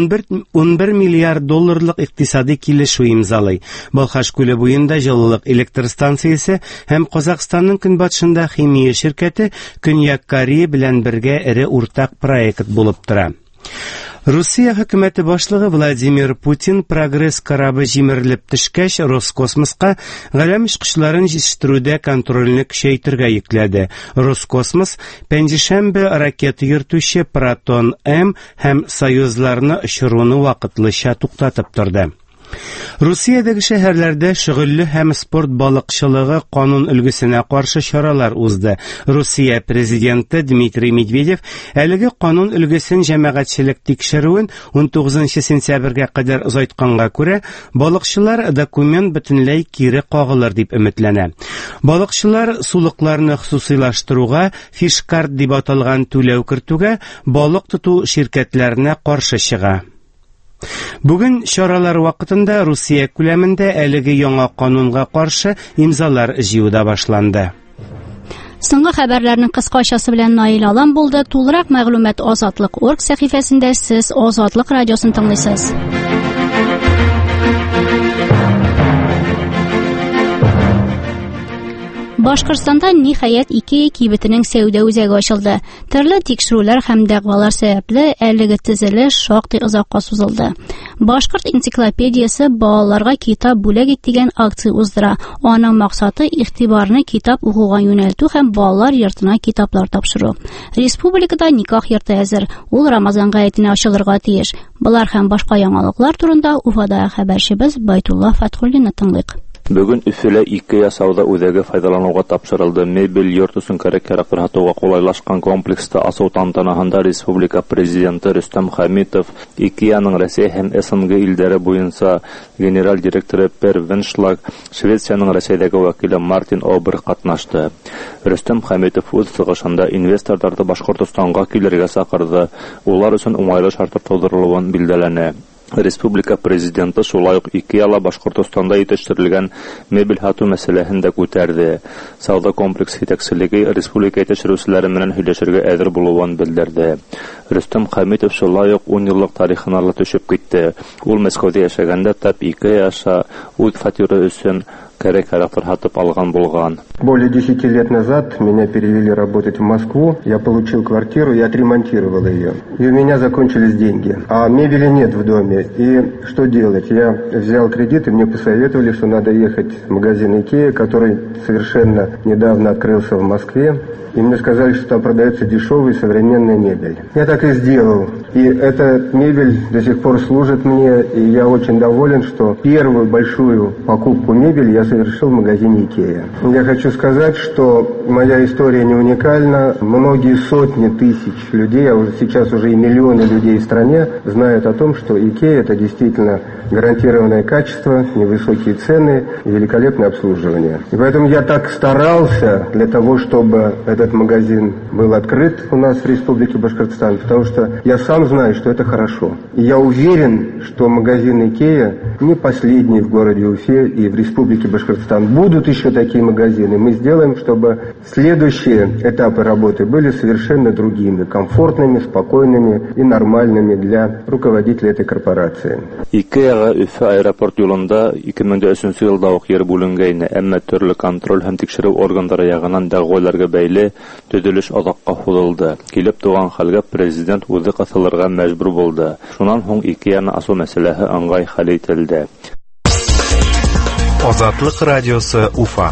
ун бер миллиард долларлык икътисади килешү имзалый. Балхаш күле буенда җылылык электр станциясе һәм Казакъстанның көнбатышында химия ширкәте Көньяк Корея белән бергә эре уртак проект булып тора. Русия хөкүмәте башлыгы Владимир Путин прогресс корабы җимерелеп төшкәч Роскосмоска галәм очкычларын җитештерүдә контрольне көчәйтергә йөкләде. Роскосмос пәнҗешәмбе ракета йөртүче Протон-М һәм Союзларны очыруны вакытлыча туктатып торды. Русиядәге шәһәрләрдә шөгыльле һәм спорт балыкчылыгы канун өлгесенә каршы чаралар узды. Русия президенты Дмитрий Медведев әлеге канун өлгесен җәмәгатьчелек тикшерүен ун тугызынчы сентябрьгә кадәр озайтканга күрә, балыкчылар документ бөтенләй кире кагылыр дип өметләнә. Балыкчылар сулыкларны хусусыйлаштыруга, фиш-карт дип аталган түләү кертүгә, балык тоту ширкәтләренә каршы чыга. Бүген чаралар вакытында Русия күләмендә әлеге яңа канунга каршы имзалар җыю да башланды. Соңгы хәбәрләрнең кыскачасы белән Наил Алан булды. Тулырак мәгълүмат Азатлык орг сәхифәсендә сез Азатлык радиосын тыңлыйсыз. Башкортстанда ниһаять ике кибетенең сәүдә үзәге ачылды. Төрле тикшерүләр һәм дәгъвалар сәбәпле әлеге төзелеш шактый озакка сузылды. Башкорт энциклопедиясе балаларга китап бүләк ит дигән акция уздыра. Аның максаты игътибарны китап укуга юнәлтү һәм балалар йортына китаплар тапшыру. Республикада никах йорты әзер. Ул Рамазан гаетенә ачылырга тиеш. Булар һәм башка яңалыклар турында Уфада хәбәрчебез Байтулла Фатхуллинны тыңлыйк. Бүген Өфөлә ике ясауда үзәге файдалануга тапшырылды. Мебель йорт өчен кирәк-яраклар һатуга кулайлашкан комплекста асу тантанаһында республика президенты Рөстәм Хәмитов, ИКЕАның Россия һәм СНГ илләре буенча генераль директоры Пер Веншлаг, Швециянең Россиядәге вәкиле Мартин Обер катнашты. Рөстәм Хәмитов үз чыгышында инвесторларны Башкортстанга килергә чакырды. Улар өчен уңайлы шартлар тудырылуын билдәләнә. Республика президенты шулай ук ИКЕАла Башкортстанда итештерелгән мебель һату мәсьәләсен дә күтәрде. Сауда комплекс җитәкчелеге республика итештерүчеләре белән һөйләшергә әзер булуын белдерде. Рөстәм Хәмитов шулай ук ун еллык тарихына төшеп китте. Ул Мәскәүдә яшәгәндә тап ИКЕА аша үз фатиры өчен кәрәк характер һатып алган булган. Более десяти лет назад меня перевели работать в Москву. Я получил квартиру и отремонтировал ее. И у меня закончились деньги. А мебели нет в доме. И что делать? Я взял кредит, и мне посоветовали, что надо ехать в магазин Икея, который совершенно недавно открылся в Москве. И мне сказали, что там продается дешевая современная мебель. Я так и сделал. И эта мебель до сих пор служит мне, и я очень доволен, что первую большую покупку мебели я совершил в магазине Икея. Я хочу сказать, что моя история не уникальна. Многие сотни тысяч людей, а сейчас уже и миллионы людей в стране знают о том, что Икея — это действительно гарантированное качество, невысокие цены и великолепное обслуживание. И поэтому я так старался для того, чтобы этот магазин был открыт у нас в Республике Башкортостан, потому что я сам знаю, что это хорошо. И я уверен, что магазин Икея не последний в городе Уфе и в Республике Башкортостан. Будут еще такие магазины. Мы сделаем, чтобы следующие этапы работы были совершенно другими, комфортными, спокойными и нормальными для руководителя этой корпорации. Икеяга Уфе аэропорт юлында ике мең өченче елда ук йөр бүленгән, әмма төрле контроль һәм тикшерү органнары ягыннан дәгъваларга бәйле төзелеш озакка һузылды. Килеп туган хәлгә президент үзе катылырга мәҗбүр булды. Шуннан соң Икеяны асу мәсьәләсе аңгай хәл ителде. Азатлык радиосы Уфа.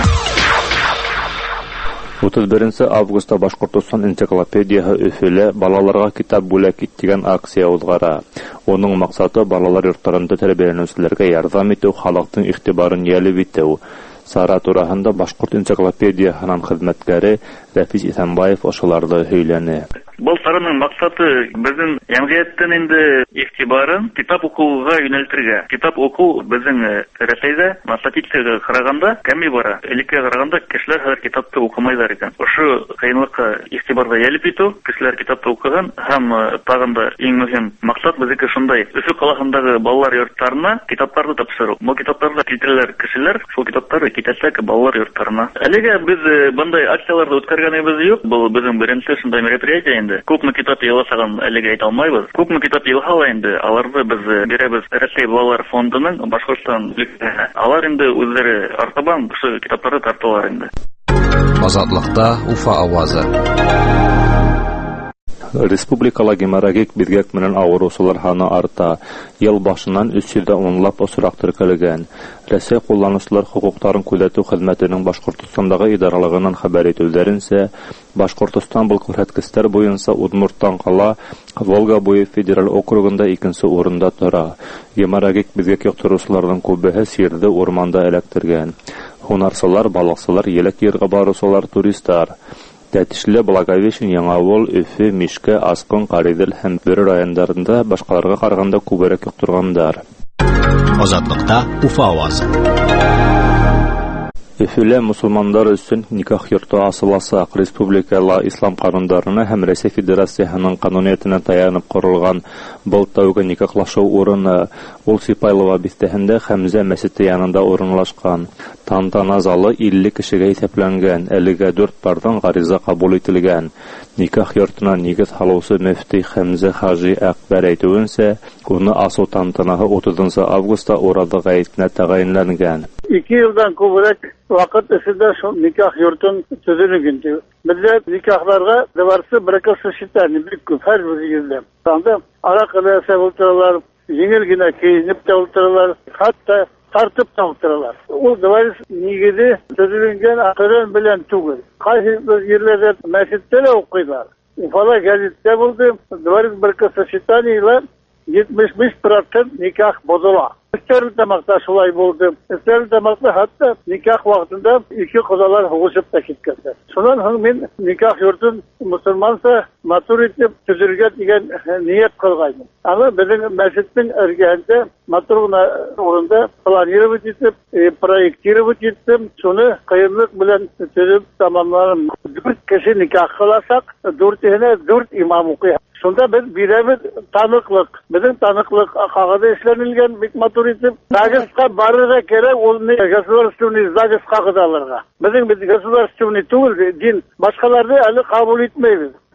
утыз беренче августта Башкортстан энциклопедияһы Өфелә балаларга китап бүләк иттегән акция узгара. Оның максаты балалар йортларында тәрбияләнүчеләргә ярдәм итү, халыктың игътибарын җәлеп итү. Сара тураһында Башкорт энциклопедияһының хезмәткәре Рафис Исәнбаев ошыларда һөйләнә. Бұл шараның мақсаты біздің әмгияттен енді игътибарын китап оқуға юнәлтергә. Китап оқу біздің Рәсәйдә статистикага караганда кәми бара. Элеккә караганда кешеләр хәзер китапты укымайлар икән. Ошо кыенлыкка игътибарга җәлеп итү, кешеләр китапты укыган һәм тагын да иң мөһим максат безнеке шундай. Өфе каласындагы балалар йортларына китапларны тапшыру. Бу китапларны китерәләр кешеләр, шул китапларны китәсәк балалар йортларына. Әлегә без бындай акцияларда үткәргәнебез юк. Бу безнең беренче шундай мероприятие. Күпме китап еласаган әлегә әйтә алмайбыз. Күпме китап елһала инде, аларны без бирәбез Рәсәй балалар фондының Башкортстан бүлекләренә. Алар инде үзләре артабан шул китапларны тарталар инде. Азатлыкта Уфа авазы. Республикала геморрагик биргәк менән авыручылар саны арта. Ел башыннан өч йөз унлап осрак теркәлгән. Рәсәй кулланучылар хукукларын күзәтү хезмәтенең Башкортстандагы идаралыгыннан хәбәр итүләренчә, Башкортстан бу күрсәткечләр буенча Удмурттан кала Волга буе федераль округында икенче урында тора. Геморрагик биргәк яктыручыларның күбеһе сирде урманда эләктергән. Һунарчылар, балыкчылар, елек йөргә баручылар, туристлар. Тәтишле Благовещен, Яңавыл, Өфе, Мишкә, Аскын, Каридел һәм Бөре районнарында башкаларга караганда күбрәк яктыргандар. Азатлыкта Уфа авазы. Өфелә мусулмандар өчен никах йорты асыласак, республикала ислам кануннарына һәм Рәсәй Федерациясының кануниятенә таянып корылган был тәүге никахлашу урыны ул Сипайлова бистәһендә Хәмзә мәчете янында урынлашкан. Тантана залы илле кешегә исәпләнгән. Әлегә дүрт пардан гариза кабул ителгән. Никах йортына нигез салучы мөфти Хәмзә Хаҗи Әкбәр әйтүенчә, уны асу тантанаһы утызынчы августта Урада гаетенә тәгаенләнгән. Ике елдан күбрәк вакыт эчендә шул никах йортын төзелгән. Бездә никахларга дәварсы бракасы шитәне бик күп һәр бер җирдә. Анда аракылы сәбултыралар, җиңел генә киенеп тә утыралар, хәтта тартып та утыралар. Ул дәварс нигезе төзелгән акырын белән түгел. Кайсы бер җирләрдә мәчеттә дә укыйлар. Уфада гәзиттә булды, дәварс бракасы шитәне yetmiş beş процент nikah bozula. İsterli demakta şulay buldu. İsterli demakta hatta nikah vaktinde iki kodalar hukuşup da gitkenler. Şundan hın men nikah yurtun Müslümansa matur etip tüzülge diyen niyet kılgaydım. Ama bizim mescidin ergahinde maturuna uğrunda planirovat etip, e, proyektirovat ettim. Şunu kıyımlık bilen tüzülüp tamamlarım. Dört kişi nikah kılasak, dört tane dört imam okuyar. Şunda biz birebir tanıklık, bizim tanıklık kağıda işlenilgen bit matur etip, Dağısqa barırga kerek olunu gasudarstuvni Dağısqa kıdalarga. Bizim biz gasudarstuvni tuğul din, başkalarını eli kabul etmeyiz.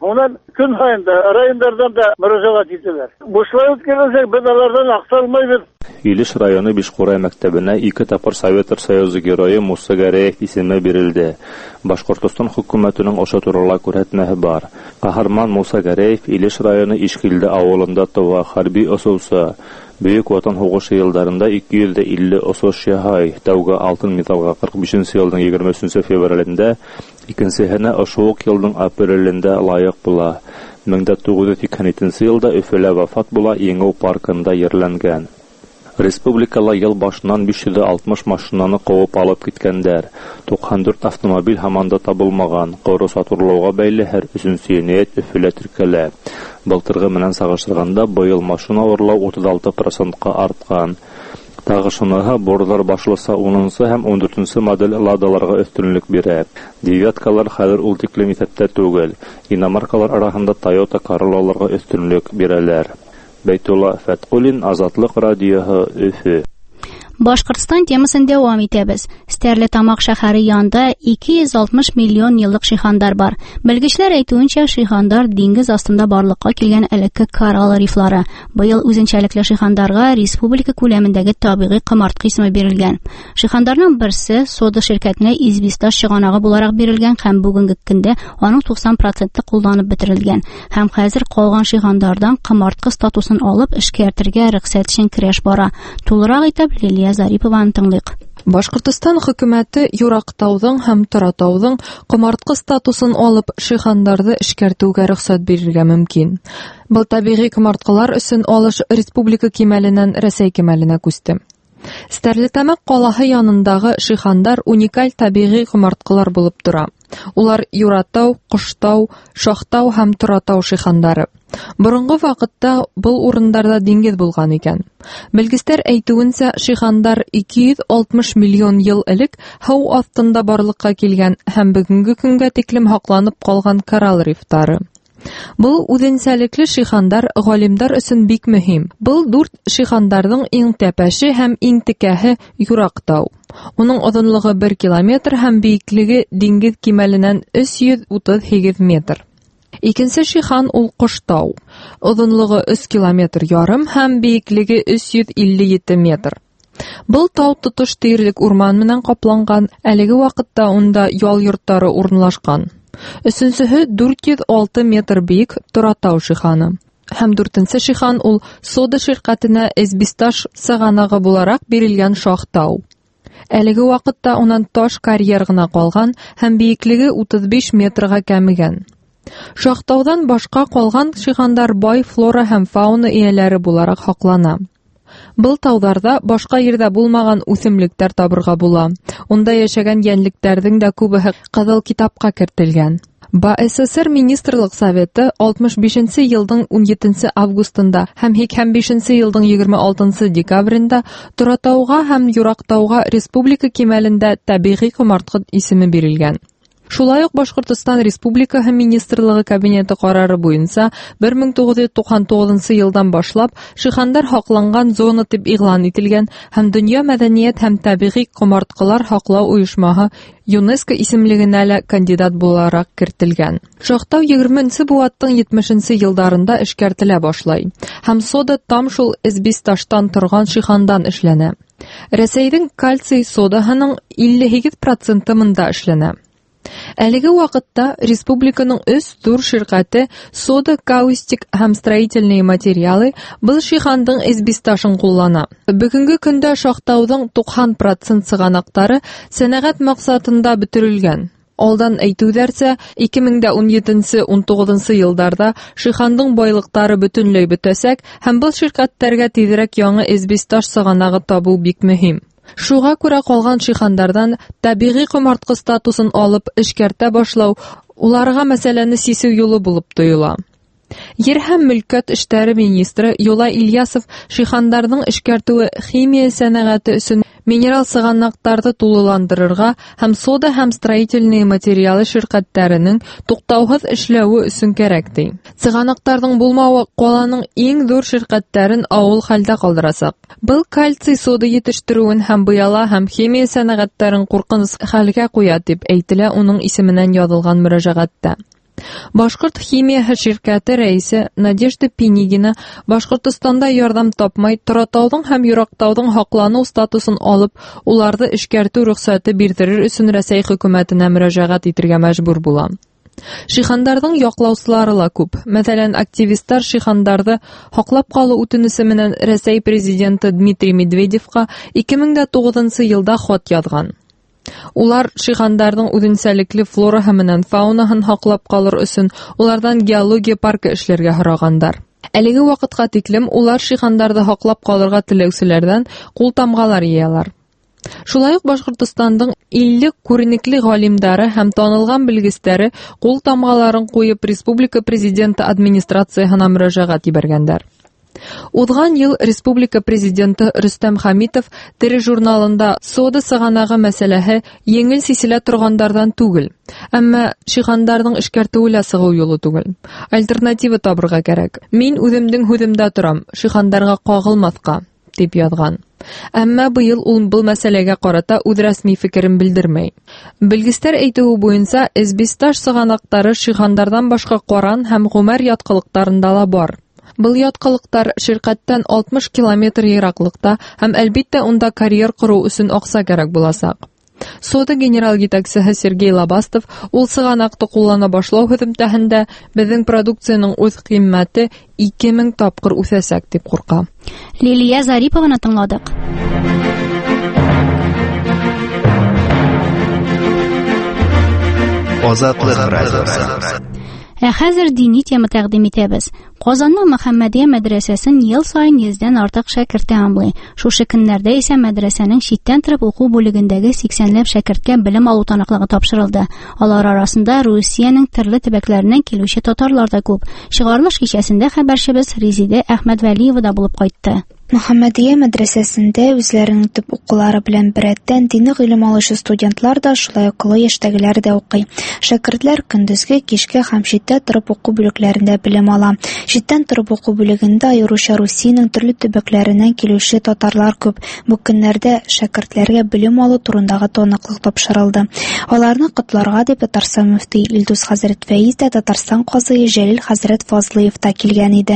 Ondan gün hayında, rayonlardan da müracaat ettiler. Buшлай үткәрсәк, без алардан акча алмыйбыз. Илеш районы Бишкурай мәктәбенә ике тапкыр Совет Союзы герое Муса Гәрәев исеме бирелде. Башкортстан хөкүмәтенең аша турыла күрһәтмәһе бар. Каһарман Муса Гәрәев Илеш районы Ишкилде авылында туа, хәрби осучы. Бөек Ватан һугышы елларында ике йөз илле осуч яһай, тәүгә алтын медалга кырык бишенче елның егерме өченче февралендә, икенчесенә ошол ук елның апрелендә лайык була. мең тугыз йөз сиксән икенче елда Өфөлә вафат була, Еңәү паркында ерләнгән. Республикала ел башыннан биш йөз алтмыш машинаны куып алып киткәннәр. туксан дүрт автомобиль һаманда табылмаган. Коры сатырлауга бәйле һәр өченче җинаять Өфөлә теркәлә. Былтыргы менән сагыштырганда быел машина урлау утыз алты процентка арткан. Тагы шуныга бордар башласа унынчы һәм он дүртенче модель ладаларга өстенлек бирә. Девяткалар хәзер ул тиклем исәптә түгел. Иномаркалар арасында Toyota Corolla'ларга өстенлек бирәләр. Бәйтулла Фәткулин, Азатлык радиоһы, Өфө. Башкортстан темасын дәвам итәбез. Стәрлетамак шәһәре янында ике йөз алтмыш миллион еллык шихандар бар. Белгечләр әйтүенчә, шихандар диңгез астында барлыкка килгән элекке коралл рифлары. Быел үзенчәлекле шихандарга республика күләмендәге табигый кымарткы исеме бирелгән. Шихандарның берсе Сода ширкәтенә Избисташ чыганагы буларак бирелгән һәм бүгенге көндә аның туксан проценты кулланып бетерелгән. Һәм хәзер калган шихандардан кымарткы статусын алып эшкәртергә рөхсәт өчен көрәш бара. Тулырак итеп Лилия Зарипованы тыңлыйк. Башкортстан хөкүмәте Юрактауның һәм Торатауның кымарткы статусын алып, шихандарды эшкәртүгә рөхсәт бирергә мөмкин. Был табигый кымарткылар өчен алыш республика кимәленнән Рәсәй кимәленә күсте. Стәрлетамак калаһы янындагы шихандар уникаль табигый кымарткылар булып тора. Улар Юратау, Куштау, Шахтау һәм Торатау шихандары. Борынгы вакытта был урындарда диңгез булган икән. Белгечләр әйтүенчә, шихандар ике йөз алтмыш миллион ел элек һау астында барлыкка килгән һәм бүгенге көнгә тиклем хакланып калган коралл рифтары. Бұл үзенчәлекле шихандар галимдар өчен бик мөһим. Бұл дүрт шихандарның иң тәпәше һәм иң текәһе Юрактау. Уның озынлыгы бер километр һәм биеклеге диңгез кимәленнән өч йөз утыз сигез метр. Икенче шихан ул Куштау. Озынлыгы өч километр ярым һәм биеклеге өч йөз илле җиде метр. Бұл тау тотыш тиерлек урман менән капланган, әлеге вакытта унда ял йортлары урынлашкан. Өченчеһе дүрт йөз алты метр биек Торатау шиханы. Һәм дүртенче шихан ул Сода ширкәтенә Избисташ сыганагы буларак бирелгән Шахтау. Әлеге вакытта унан таш карьер гына калган һәм биеклеге утыз биш метрга кәмегән. Шахтаудан башка калган шихандар бай флора һәм фауна ияләре буларак хаклана. Был таударда башка ердә булмаган үсемлектәр табырга була. Унда яшәгән янлектәрнең дә күбе Кызыл китапка кертелгән. БССР Министрлык Советы алтмыш бишенче елның он җиденче августында һәм һиксән бишенче елның егерме алтынчы декабрендә Торатауга һәм Юрактауга республика кимәлендә табигый кымарткы исеме бирелгән. Шулай ук Башкортстан Республикаһы Министрлыгы кабинеты карары буенча бер мең тугыз йөз туксан тугызынчы елдан башлап шихандар хакланган зона дип игълан ителгән һәм Дөнья мәдәният һәм табигый кымарткылар хаклау оешмаһы ЮНЕСКО исемлегенә лә кандидат буларак кертелгән. Шахтау егерменче буаттың җитмешенче елларында эшкәртелә башлай һәм сода там шул Избисташтан торган шихандан эшләнә. Рәсәйнең кальций содаһының илле сигез проценты монда эшләнә. Әлеге вакытта республиканың өч зур ширкәте Сода каустик һәм строительные материалы был шихандың Избисташын куллана. Бүгенге көндә Шахтауның туксан процент сыганактары сәнәгать максатында бетерелгән. Алдан әйтүләрсә, ике мең он җиденче - он тугызынчы елларда шихандың байлыктары бөтенләй бетәсәк һәм был ширкәтләргә тизрәк яңа Избисташ сыганагы табу бик мөһим. Шуга күрә калган шихандардан табигый кымарткы статусын алып эшкәртә башлау уларга мәсьәләне сисү юлы булып тоела. Ер һәм мөлкәт эшләре министры Юлай Ильясов шихандарның эшкәртүе химия сәнәгате өчен минерал сыганактарды тулыландырырга һәм сода һәм строительные материалы ширкәтләренең туктаусыз эшләве өчен кирәк ди. Сыганактарның булмавы каланың иң зур ширкәтләрен авыл хәлдә калдырасак. Был кальций сода җитештерүен һәм буяла һәм химия сәнәгатьләрен куркыныс хәлгә куя дип әйтелә уның исеменнән язылган мөрәҗәгатьтә. Башкорт химия ширкәте рәисе Надежда Пинигина Башкортстанда ярдәм тапмай Торатауның һәм Юрактауның хаклану статусын алып, уларны эшкәртү рөхсәте бирдерер өчен Рәсәй хөкүмәтенә мөрәҗәгать итәргә мәҗбүр була. Шихандарның яклаусылары ла күп. Мәсәлән, активистлар шихандарды хаклап калу үтенесе менән Рәсәй президенты Дмитрий Медведевка ике мең дә тугызынчы елда хат язган. Улар шихандардың үзенчәлекле флора һәм фаунаһын хаклап калыр өчен улардан геология паркы эшләргә һорагандар. Әлеге вакытка тиклем улар шихандарды хаклап калырга теләүчеләрдән кул тамгалар йыялар. Шулай ук Башкортстандың илле күренекле галимдары һәм танылган белгечләре кул тамгаларын куеп республика президенты администрациясына мөрәҗәгать ибәргәннәр. Узган ел республика президенты Рөстәм Хәмитов Тере журналында сода сыганагы мәсьәләһе еңел сиселә торгандардан түгел, әмма шихандардың эшкәртүе сыгу юлы түгел. Альтернатива табырга кирәк. Мин үземнең һүдемдә торам, шихандарга кагылмаска, дип язган. Әмма быел ул бу мәсьәләгә карата үз рәсми фикерен белдермәй. Белгечләр әйтүе буенча, Эзбисташ сыганактары шихандардан башка Каран һәм Гомәр яткылыктарында ла бар. Был яткылыктар ширкәттән алтмыш километр ераклыкта һәм әлбиттә унда карьер кору өчен акча кирәк буласак. Сода генераль җитәкчесе Сергей Лобастов ул сыганакты куллана башлау һөдемтәһендә безнең продукциянең үз кыйммәте ике мең тапкыр үсәсәк дип курка. Лилия Зарипованы тыңладык. Азатлык радиосы. Ә хәзер дини тема тәкъдим итәбез. Казанның Мөхәммәдия мәдрәсәсен ел сайын йөздән артык шәкерт тәмамлый. Шушы көннәрдә исә мәдрәсәнең читтән торып уку бүлегендәге сиксәнләп шәкерткә белем алу таныклыгы тапшырылды. Алар арасында Русиянең төрле төбәкләреннән килүче татарлар да күп. Чыгарылыш кичәсендә хәбәрчебез Резидә Әхмәтвәлиева да булып кайтты. Мөхәммәдия мәдрәсәсендә үзләренең төп укулары белән беррәттән дини гыйлем алучы студентлар да, шулай ук олы яшьтәгеләр дә укый. Шәкертләр көндезге, кичке һәм читтә торып уку бүлекләрендә белем ала. Читтән торып уку бүлегендә аеруча Русиянең төрле төбәкләреннән килүче татарлар күп. Бу көннәрдә шәкертләргә белем алу турындагы таныклык тапшырылды. Аларны котларга дип Татарстан мөфти Илдус хәзрәт Фәиз дә Татарстан казые Җәлил хәзрәт Фазлыев та килгән иде.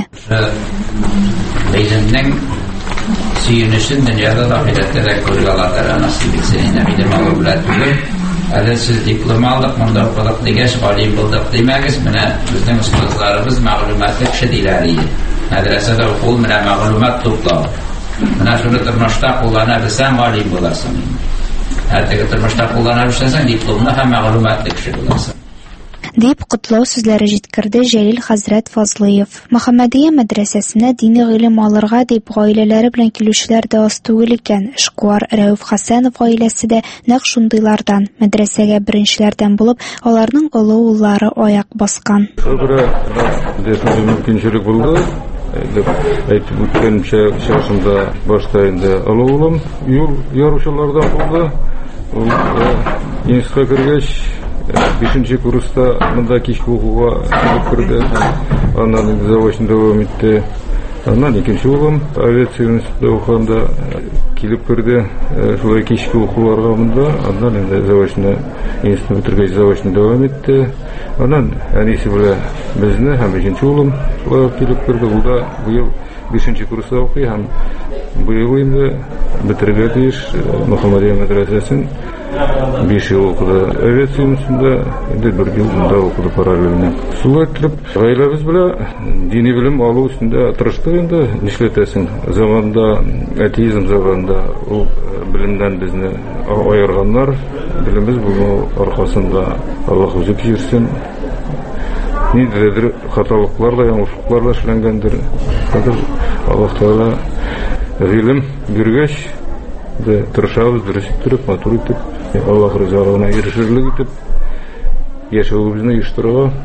Сөйенешен дөньяда да ахирәттә дә күрергә Аллаһ насыйп итсен инде минем авылда түгел. Әле сез диплом алдык, монда укыдык дигәч, галим булдык димәгез, менә безнең устазларыбыз мәгълүматлы кеше диләр иде. Мәдрәсәдә уку менә мәгълүмат туплау. Менә шуны тормышта куллана белсәң, галим буласың. Әлбәттә тормышта куллана белсәң, дипломны һәм мәгълүматлы кеше буласың. Дип котлау сүзләре җиткерде Җәлил хәзрәт Фазлыев. Мөхәммәдия мәдрәсәсенә дини гыйлем алырга дип гаиләләре белән килүчеләр дә аз түгел икән. Эшкуар Рәүф Хәсәнов гаиләсе дә нәкъ шундыйлардан. Мәдрәсәгә беренчеләрдән булып, аларның олы уллары аяк баскан. Мөмкинчелек булды. Әйтеп үткәнчә, шәхсемдә башта инде олы улым юл яручылардан булды. Ул институтка кергәч, бишенче курста монда кичке укуга килеп керде. Аннан инде заочно дәвам итте. Аннан икенче улым авиация институтында укыганда килеп керде. Шулай кичке укуларга монда. Аннан инде заочно институт битергәч заочно дәвам итте. Аннан әнисе белән безне һәм икенче улым шулай килеп керде. Ул да быел бишенче курста укый һәм быел инде бетергә тиеш Мөхәммәдия мәдрәсәсен. Биш ел укыды. Авиация институтында инде бер ел монда укыды параллельно. Шулай итеп, гаиләбез белән дини белем алу өстендә тырыштык инде. Нишләтәсең? Заманда, атеизм заманында ул белемнән безне аерганнар. Белемебез булу аркасында Аллаһ үзе кичерсен. Ниндидер хаталыклар да, яңгышлыклар да эшләнгәндер. Хәзер Аллаһ Тәгалә гыйлем биргәч, дә тырышабыз, дөрес итеп, матур итеп, Аллаһ ризалыгына ирешерлек итеп, яшәүебезне оештырырга.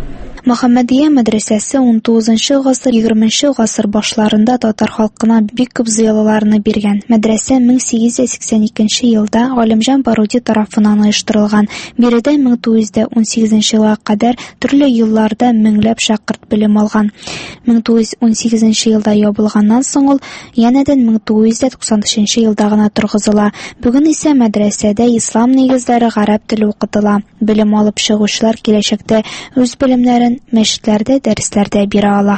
Мөхәммәдия мәдрәсәсе ун тугызынчы гасыр, егерменче гасыр башларында татар халкына бик күп зыялыларны биргән. Мәдрәсә мең сигез йөз сиксән икенче елда Галимҗан Баруди тарафыннан оештырылган. Биредә мең тугыз йөз ун сигезенче елга кадәр төрле елларда меңләп шәкерт белем алган. мең тугыз йөз ун сигезенче елда ябылганнан соң ул янәдән мең тугыз йөз туксан өченче елда гына торгызыла. Бүген исә мәдрәсәдә ислам нигезләре, гарәп теле укытыла. Белем алып чыгучылар киләчәктә үз белемнәрен мәчетләрдә, дәресләрдә бирә ала.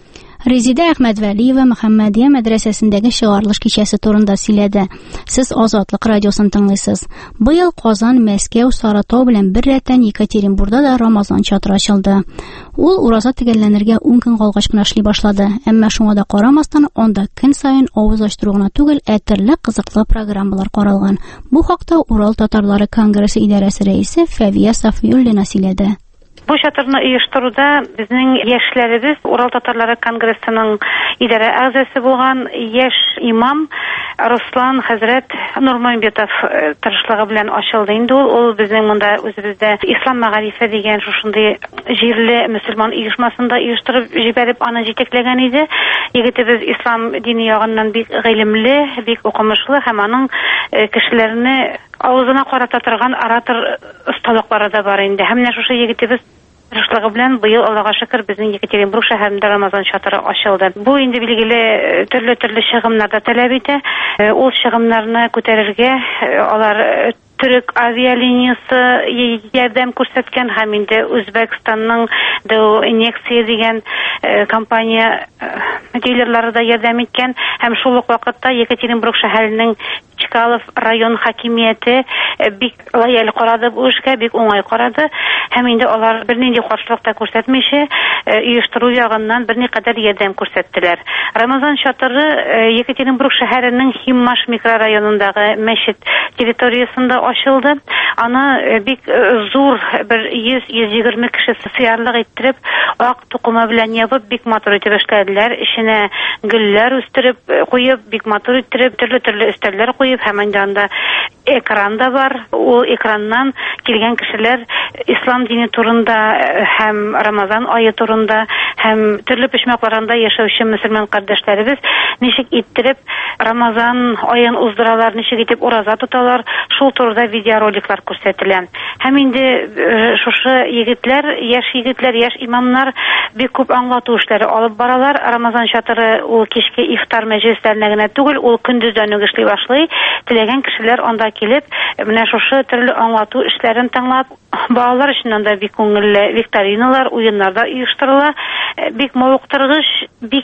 Резида Әхмәдвәлиева Мөхәммәдия мәдрәсәсендәге чыгарылыш кичәсе турында сөйләде. Сез Азатлык радиосын тыңлыйсыз. Быел Казан, Мәскәү, Саратау белән бер рәттән Екатеринбургда да Рамазан чатыры ачылды. Ул ураза тегәлләнергә ун көн калгач кына эшли башлады. Әмма шуңа да карамастан, анда көн саен авыз ачтыру гына түгел, ә төрле кызыклы программалар каралган. Бу хакта Урал татарлары конгрессы идарәсе рәисе Фәвия Сафиуллина сөйләде. Бу чатырны оештыруда безнең яшьләребез Урал татарлары конгрессының идарә әгъзасы булган яшь имам Руслан хәзрәт Нурманбетов тырышлыгы белән ачылды инде ул. Ул безнең монда үзебездә Ислам мәгарифе дигән шушындый җирле мөселман оешмасында оештырып җибәреп аны җитәкләгән иде. Егетебез ислам дине ягыннан бик гыйлемле, бик укымышлы һәм аның кешеләрне авызына карата торган оратор осталыклары да бар инде. Һәм менә шушы егетебез тырышлыгы белән быел Аллага шөкер безнең Екатеринбург шәһәрендә Рамазан чатыры ачылды. Бу инде билгеле төрле-төрле чыгымнар да таләп итә. Ул чыгымнарны күтәрергә алар Түрек авиалиниясы ярдәм күрсәткән һәм инде Үзбәкстанның Дәү Инъекция дигән компания дилерлары да ярдәм иткән һәм шул ук вакытта Екатеринбург шәһәренең Чкалов район хакимияте бик лояль карады бу эшкә, бик уңай карады һәм инде алар бернинди каршылык та күрсәтмичә оештыру ягыннан берникадәр ярдәм күрсәттеләр. Рамазан чатыры Екатеринбург шәһәренең Химмаш микрорайонындагы мәчет территориясында ачылды. Аны бик зур бер йөз - йөз егерме кеше сыярлык иттереп, ак тукыма белән ябып, бик матур итеп эшләделәр. Ишенә гөлләр үстереп куеп, бик матур иттереп, төрле-төрле өстәлләр куеп, һәм анда экран да бар. Ул экраннан килгән кешеләр ислам дине турында һәм Рамазан ае турында һәм төрле почмакларында яшәүче мөселман кардәшләребез ничек иттереп Рамазан аен уздыралар, ничек итеп ураза тоталар, шул турыда видеороликлар күрсәтелә. Һәм инде шушы егетләр, яшь егетләр, яшь имамнар бик күп аңлату эшләре алып баралар. Рамазан чатыры ул кичке ифтар мәҗлесләренә генә түгел, ул көндездән үк эшли башлый. Теләгән кешеләр анда килеп, менә шушы төрле аңлату эшләрен тыңлап, балалар өчен анда бик күңелле викториналар, уеннар да оештырыла. Бик мавыктыргыч, бик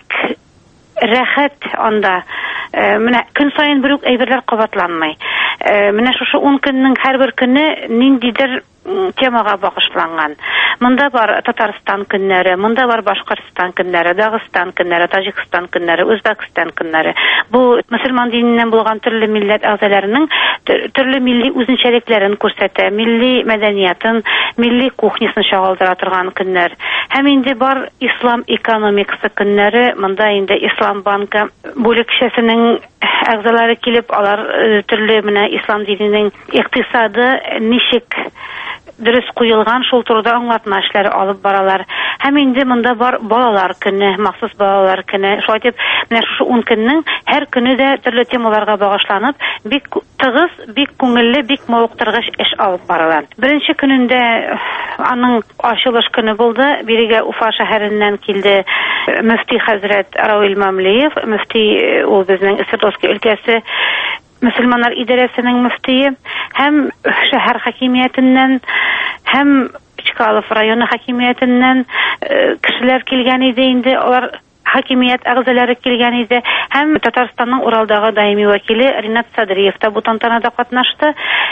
рәхәт анда. Менә көн саен бер үк әйберләр кабатланмый. Менә шушы ун көннең һәрбер көне ниндидер темага багышланган. Монда бар Татарстан көннәре, монда бар Башкортстан көннәре, Дагыстан көннәре, Таҗикстан көннәре, Үзбәкстан көннәре. Бу мөселман диненнән булган төрле милләт әгъзаларының төрле милли үзенчәлекләрен күрсәтә, милли мәдәниятын, милли кухнясын чагылдыра торган көннәр. Һәм инде бар ислам экономикасы көннәре, монда инде Ислам банкы бүлекчәсенең әгъзалары килеп, алар төрле менә ислам диненең икътисады ничек дөрес куелган, шул турыда аңлатма эшләре алып баралар. Һәм инде монда бар балалар көне, махсус балалар көне. Шулай дип, менә шушы ун көннең һәр көне дә төрле темаларга багышланып, бик тыгыз, бик күңелле, бик мавыктыргыч эш алып баралар. Беренче көнендә аның ачылыш көне булды. Бирегә Уфа шәһәреннән килде мөфти хәзрәт Рауил Мамлиев. Мөфти ул безнең Свердловский өлкәсе мөселманнар идарәсенең мөфтие һәм шәһәр хакимиятеннән һәм Чкалов районы хакимиятеннән кешеләр килгән иде инде. Алар хакимият әгъзалары килгән иде һәм Татарстанның Уралдагы даими вәкиле Ринат Садриев та бу тантанада катнашты.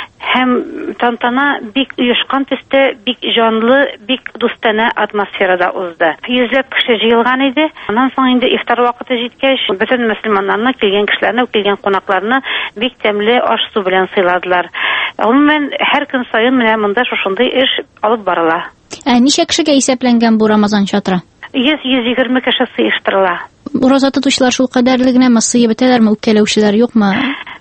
Һәм тантана бик оешкан төстә, бик җанлы, бик дустана атмосферада узды. Йөзләп кеше җыелган иде. Аннан соң инде ифтар вакыты җиткәч, бөтен мөселманнарны, килгән кешеләрне, килгән кунакларны бик тәмле аш-су белән сыйладылар. Гомумән һәр көн саен менә монда шушындый эш алып барыла. Ә ничә кешегә исәпләнгән бу Рамазан чатыры? йөз - йөз егерме кеше сыештырыла. Ураза тотучылар шул кадәрле генә сыйып бетәләрме, үпкәләүчеләр юкмы?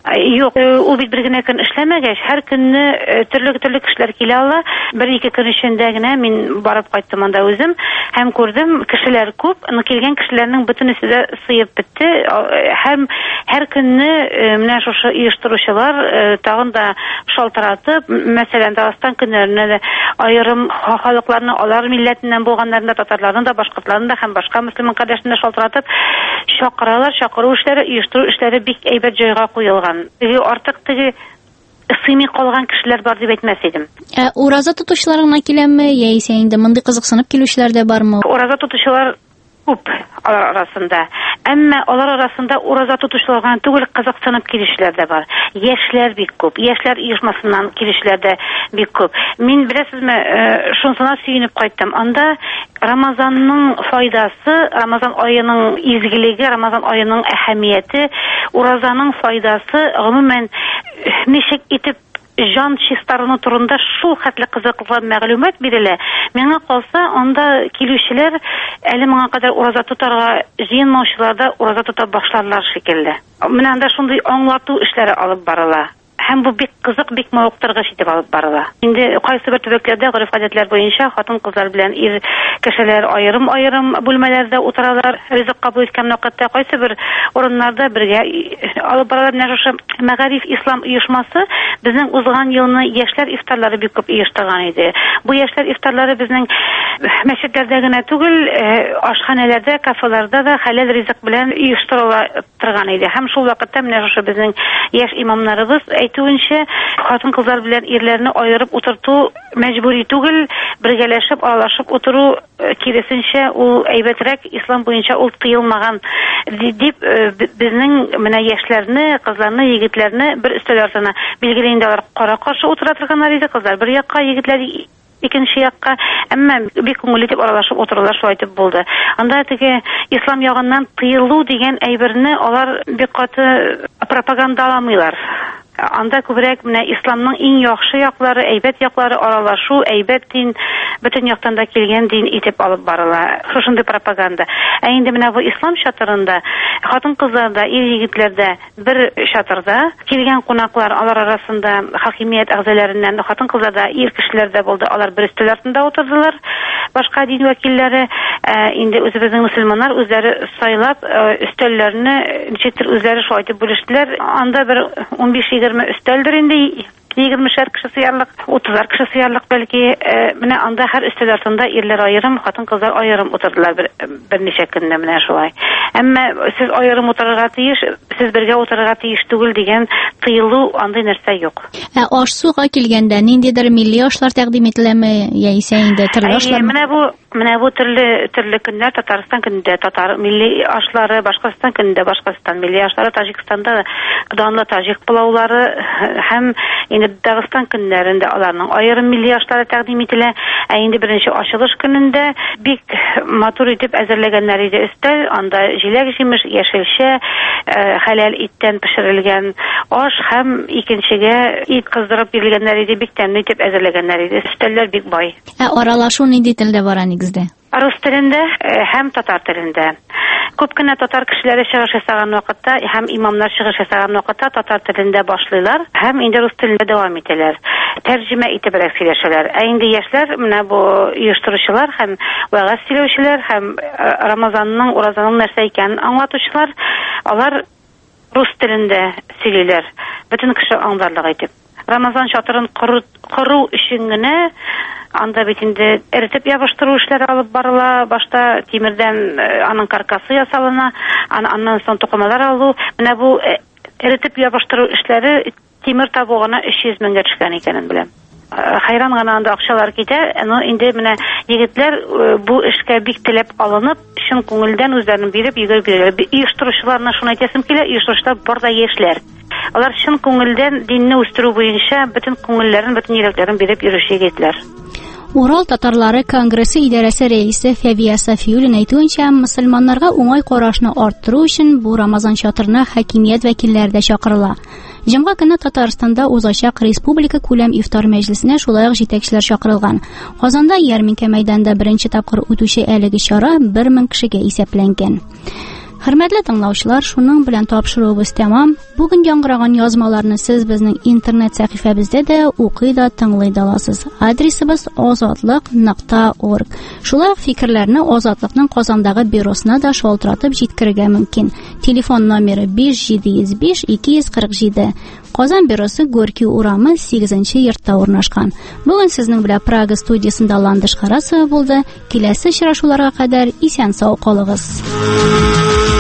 Юк, ул бит бер генә көн эшләмәгәч, һәр көнне төрле-төрле кешеләр килә ала. Бер-ике көн эчендә генә мин барып кайттым анда үзем һәм күрдем, кешеләр күп, килгән кешеләрнең бөтенесе дә сыеп бетте. Һәм һәр көнне менә шушы оештыручылар тагын да шалтыратып, мәсәлән, Дагыстан көннәренә дә аерым халыкларны, алар милләтеннән булганнарны да, татарларны да, башкортларны да һәм башка мөселман кардәшләрне шалтыратып чакыралар. Чакыру эшләре, оештыру эшләре бик әйбәт җайга куелган. Теге артык теге сыймый калган кешеләр бар дип әйтмәс идем. Ә ураза тотучылар гына киләме, яисә инде мондый кызыксынып килүчеләр дә бармы? Ураза тотучылар күп алар арасында. Әмма алар арасында ураза тотучылар гына түгел, кызыксынып килүчеләр дә бар. Яшьләр бик күп. Яшьләр оешмасыннан килүчеләр дә бик күп. Мин беләсезме, шунсына сөенеп кайттым. Анда Рамазанның файдасы, Рамазан аеның изгелеге, Рамазан аеның әһәмияте, уразаның файдасы, гомумән ничек итеп жан чистарыны турында шул хәтле кызыклы мәгълүмат бирелә. Миңа калса, анда килүчеләр әле моңа кадәр ураза тотарга җыенмаучылар да ураза тота башларлар шикелле. Менә анда шундый аңлату эшләре алып барыла. Һәм бу бик кызык, бик мавыктыргыч итеп алып барыла. Инде кайсы бер төбәкләрдә гореф-гадәтләр буенча хатын-кызлар белән ир кешеләр аерым-аерым бүлмәләрдә утыралар, ризык кабул иткән вакытта, кайсы бер урыннарда бергә алып баралар. Менә шушы Мәгариф ислам оешмасы безнең узган елны яшьләр ифтарлары бик күп оештырган иде. Бу яшьләр ифтарлары безнең мәчетләрдә генә түгел, ашханәләрдә, кафеларда да хәләл ризык белән оештырыла торган иде. Һәм шул вакытта менә шушы безнең яшь имамнарыбыз әйтүенчә, хатын-кызлар белән ирләрне аерып утырту мәҗбүри түгел, бергәләшеп, аралашып утыру киресенчә ул әйбәтрәк, ислам буенча ул тыелмаган дип безнең менә яшьләрне, кызларны, егетләрне бер өстәл артына билгеле инде алар кара-каршы утыра торганнар иде, кызлар бер якка, егетләр икенче якка, әмма бик күңелле итеп аралашып утыралар, шулай итеп булды. Анда теге ислам ягыннан тыелу дигән әйберне алар бик каты пропагандаламыйлар. Анда күбрәк менә исламның иң яхшы яклары, әйбәт яклары аралашу, әйбәт дин, бөтен яктан да килгән дин итеп алып барыла. Шушындый пропаганда. Ә инде менә бу ислам чатырында, хатын-кызларда, ир-егетләрдә бер чатырда килгән кунаклар, алар арасында хакимият әгъзаларыннан, хатын-кызларда ир кешеләр дә булды. Алар бер өстәл артында утырдылар. Башка дин вәкилләре инде үзебезнең мөселманнар үзләре сайлап өстәлләрне ничектер үзләре шулай итеп бүлештеләр. Анда бер унбиш-егерме өстәлдер инде, егермешәр кеше сыярлык, утызар кеше сыярлык бәлки. Менә анда һәр өстәл артында ирләр аерым, хатын-кызлар аерым утырдылар бер берничә көннә менә шулай. Әмма сез аерым утырырга тиеш, сез бергә утырырга тиеш түгел дигән тыелу, андый нәрсә юк. Ә аш-суга килгәндә ниндидер милли ашлар тәкъдим ителәме, яисә инде төрле ашлар? Менә бу менә бу төрле төрле көннәр, Татарстан көнендә татар милли ашлары, Башкортстан көнендә Башкортстан милли ашлары, Таҗикстанда данлы таҗик пылаулары һәм инде Дагыстан көннәрендә аларның аерым милли ашлары тәкъдим ителә. Ә инде беренче ачылыш көнендә бик матур итеп әзерләгәннәр иде өстәл. Анда җиләк-җимеш, яшелчә, хәләл иттән пешерелгән аш һәм икенчегә ит кыздырып бирелгәннәр иде, бик тәмле итеп әзерләгәннәр иде. Өстәлләр бик бай. Ә аралашу нинди телдә бара нигездә? Рус телендә һәм татар телендә. Күп кенә татар кешеләре чыгыш ясаган вакытта һәм имамнар чыгыш ясаган вакытта татар телендә башлыйлар һәм инде рус телендә дәвам итәләр. Тәрҗемә итеп сөйләшәләр. Ә инде яшьләр, менә бу оештыручылар һәм вәгазь сөйләүчеләр һәм Рамазанның, уразаның нәрсә икәнен аңлатучылар, алар рус телендә сөйлиләр. Бөтен кеше аңларлык итеп. Рамазан чатырын кору өчен генә анда бит инде эритеп ябыштыру эшләре алып барыла. Башта тимердән аның каркасы ясалына, аннан соң тукымалар алу. Менә бу эритеп ябыштыру эшләре тимер табугына өч йөз меңгә төшкән икәнен беләм. Хайран гына анда акчалар китә. Ну инде менә егетләр бу эшкә бик теләп алынып, чын күңелдән үзләрен биреп йөгереп бирәләр. Оештыручыларына шуны әйтәсем килә, оештыручылар бар да яшьләр. Алар чын күңелдән динне үстерү буенча бөтен күңелләрен, бөтен йөрәкләрен биреп йөрүче егетләр. Урал татарлары конгрессы идарәсе рәисе Фәвия Сафиуллина әйтүенчә, мөселманнарга уңай карашны арттыру өчен бу Рамазан чатырына хакимият вәкилләре дә чакырыла. Җомга көне Татарстанда узачак республика күләм ифтар мәҗлесенә шулай ук җитәкчеләр чакырылган. Казанда ярминкә мәйданында беренче тапкыр үтүче әлеге чара бер мең кешегә исәпләнгән. Hörmәтле тыңлаучылар, шуның белән тапшыруыбыз тәмам. Бүген яңгыраган язмаларны сез безнең интернет сәхифәбездә дә укый да, тыңлый да аласыз. Адресыбыз азатлык нокта орг. Шулай ук фикерләрне Азатлыкның Казандагы бюросына да шалтыратып җиткерергә мөмкин. Телефон номеры биш җиде йөз биш ике йөз кырык җиде. Казан бюросы Горький урамы сигезенче йортта урнашкан. Бүген сезнең белән Прага студиясында Ландыш Карасова булды. Киләсе очрашуларга кадәр исән-сау калыгыз.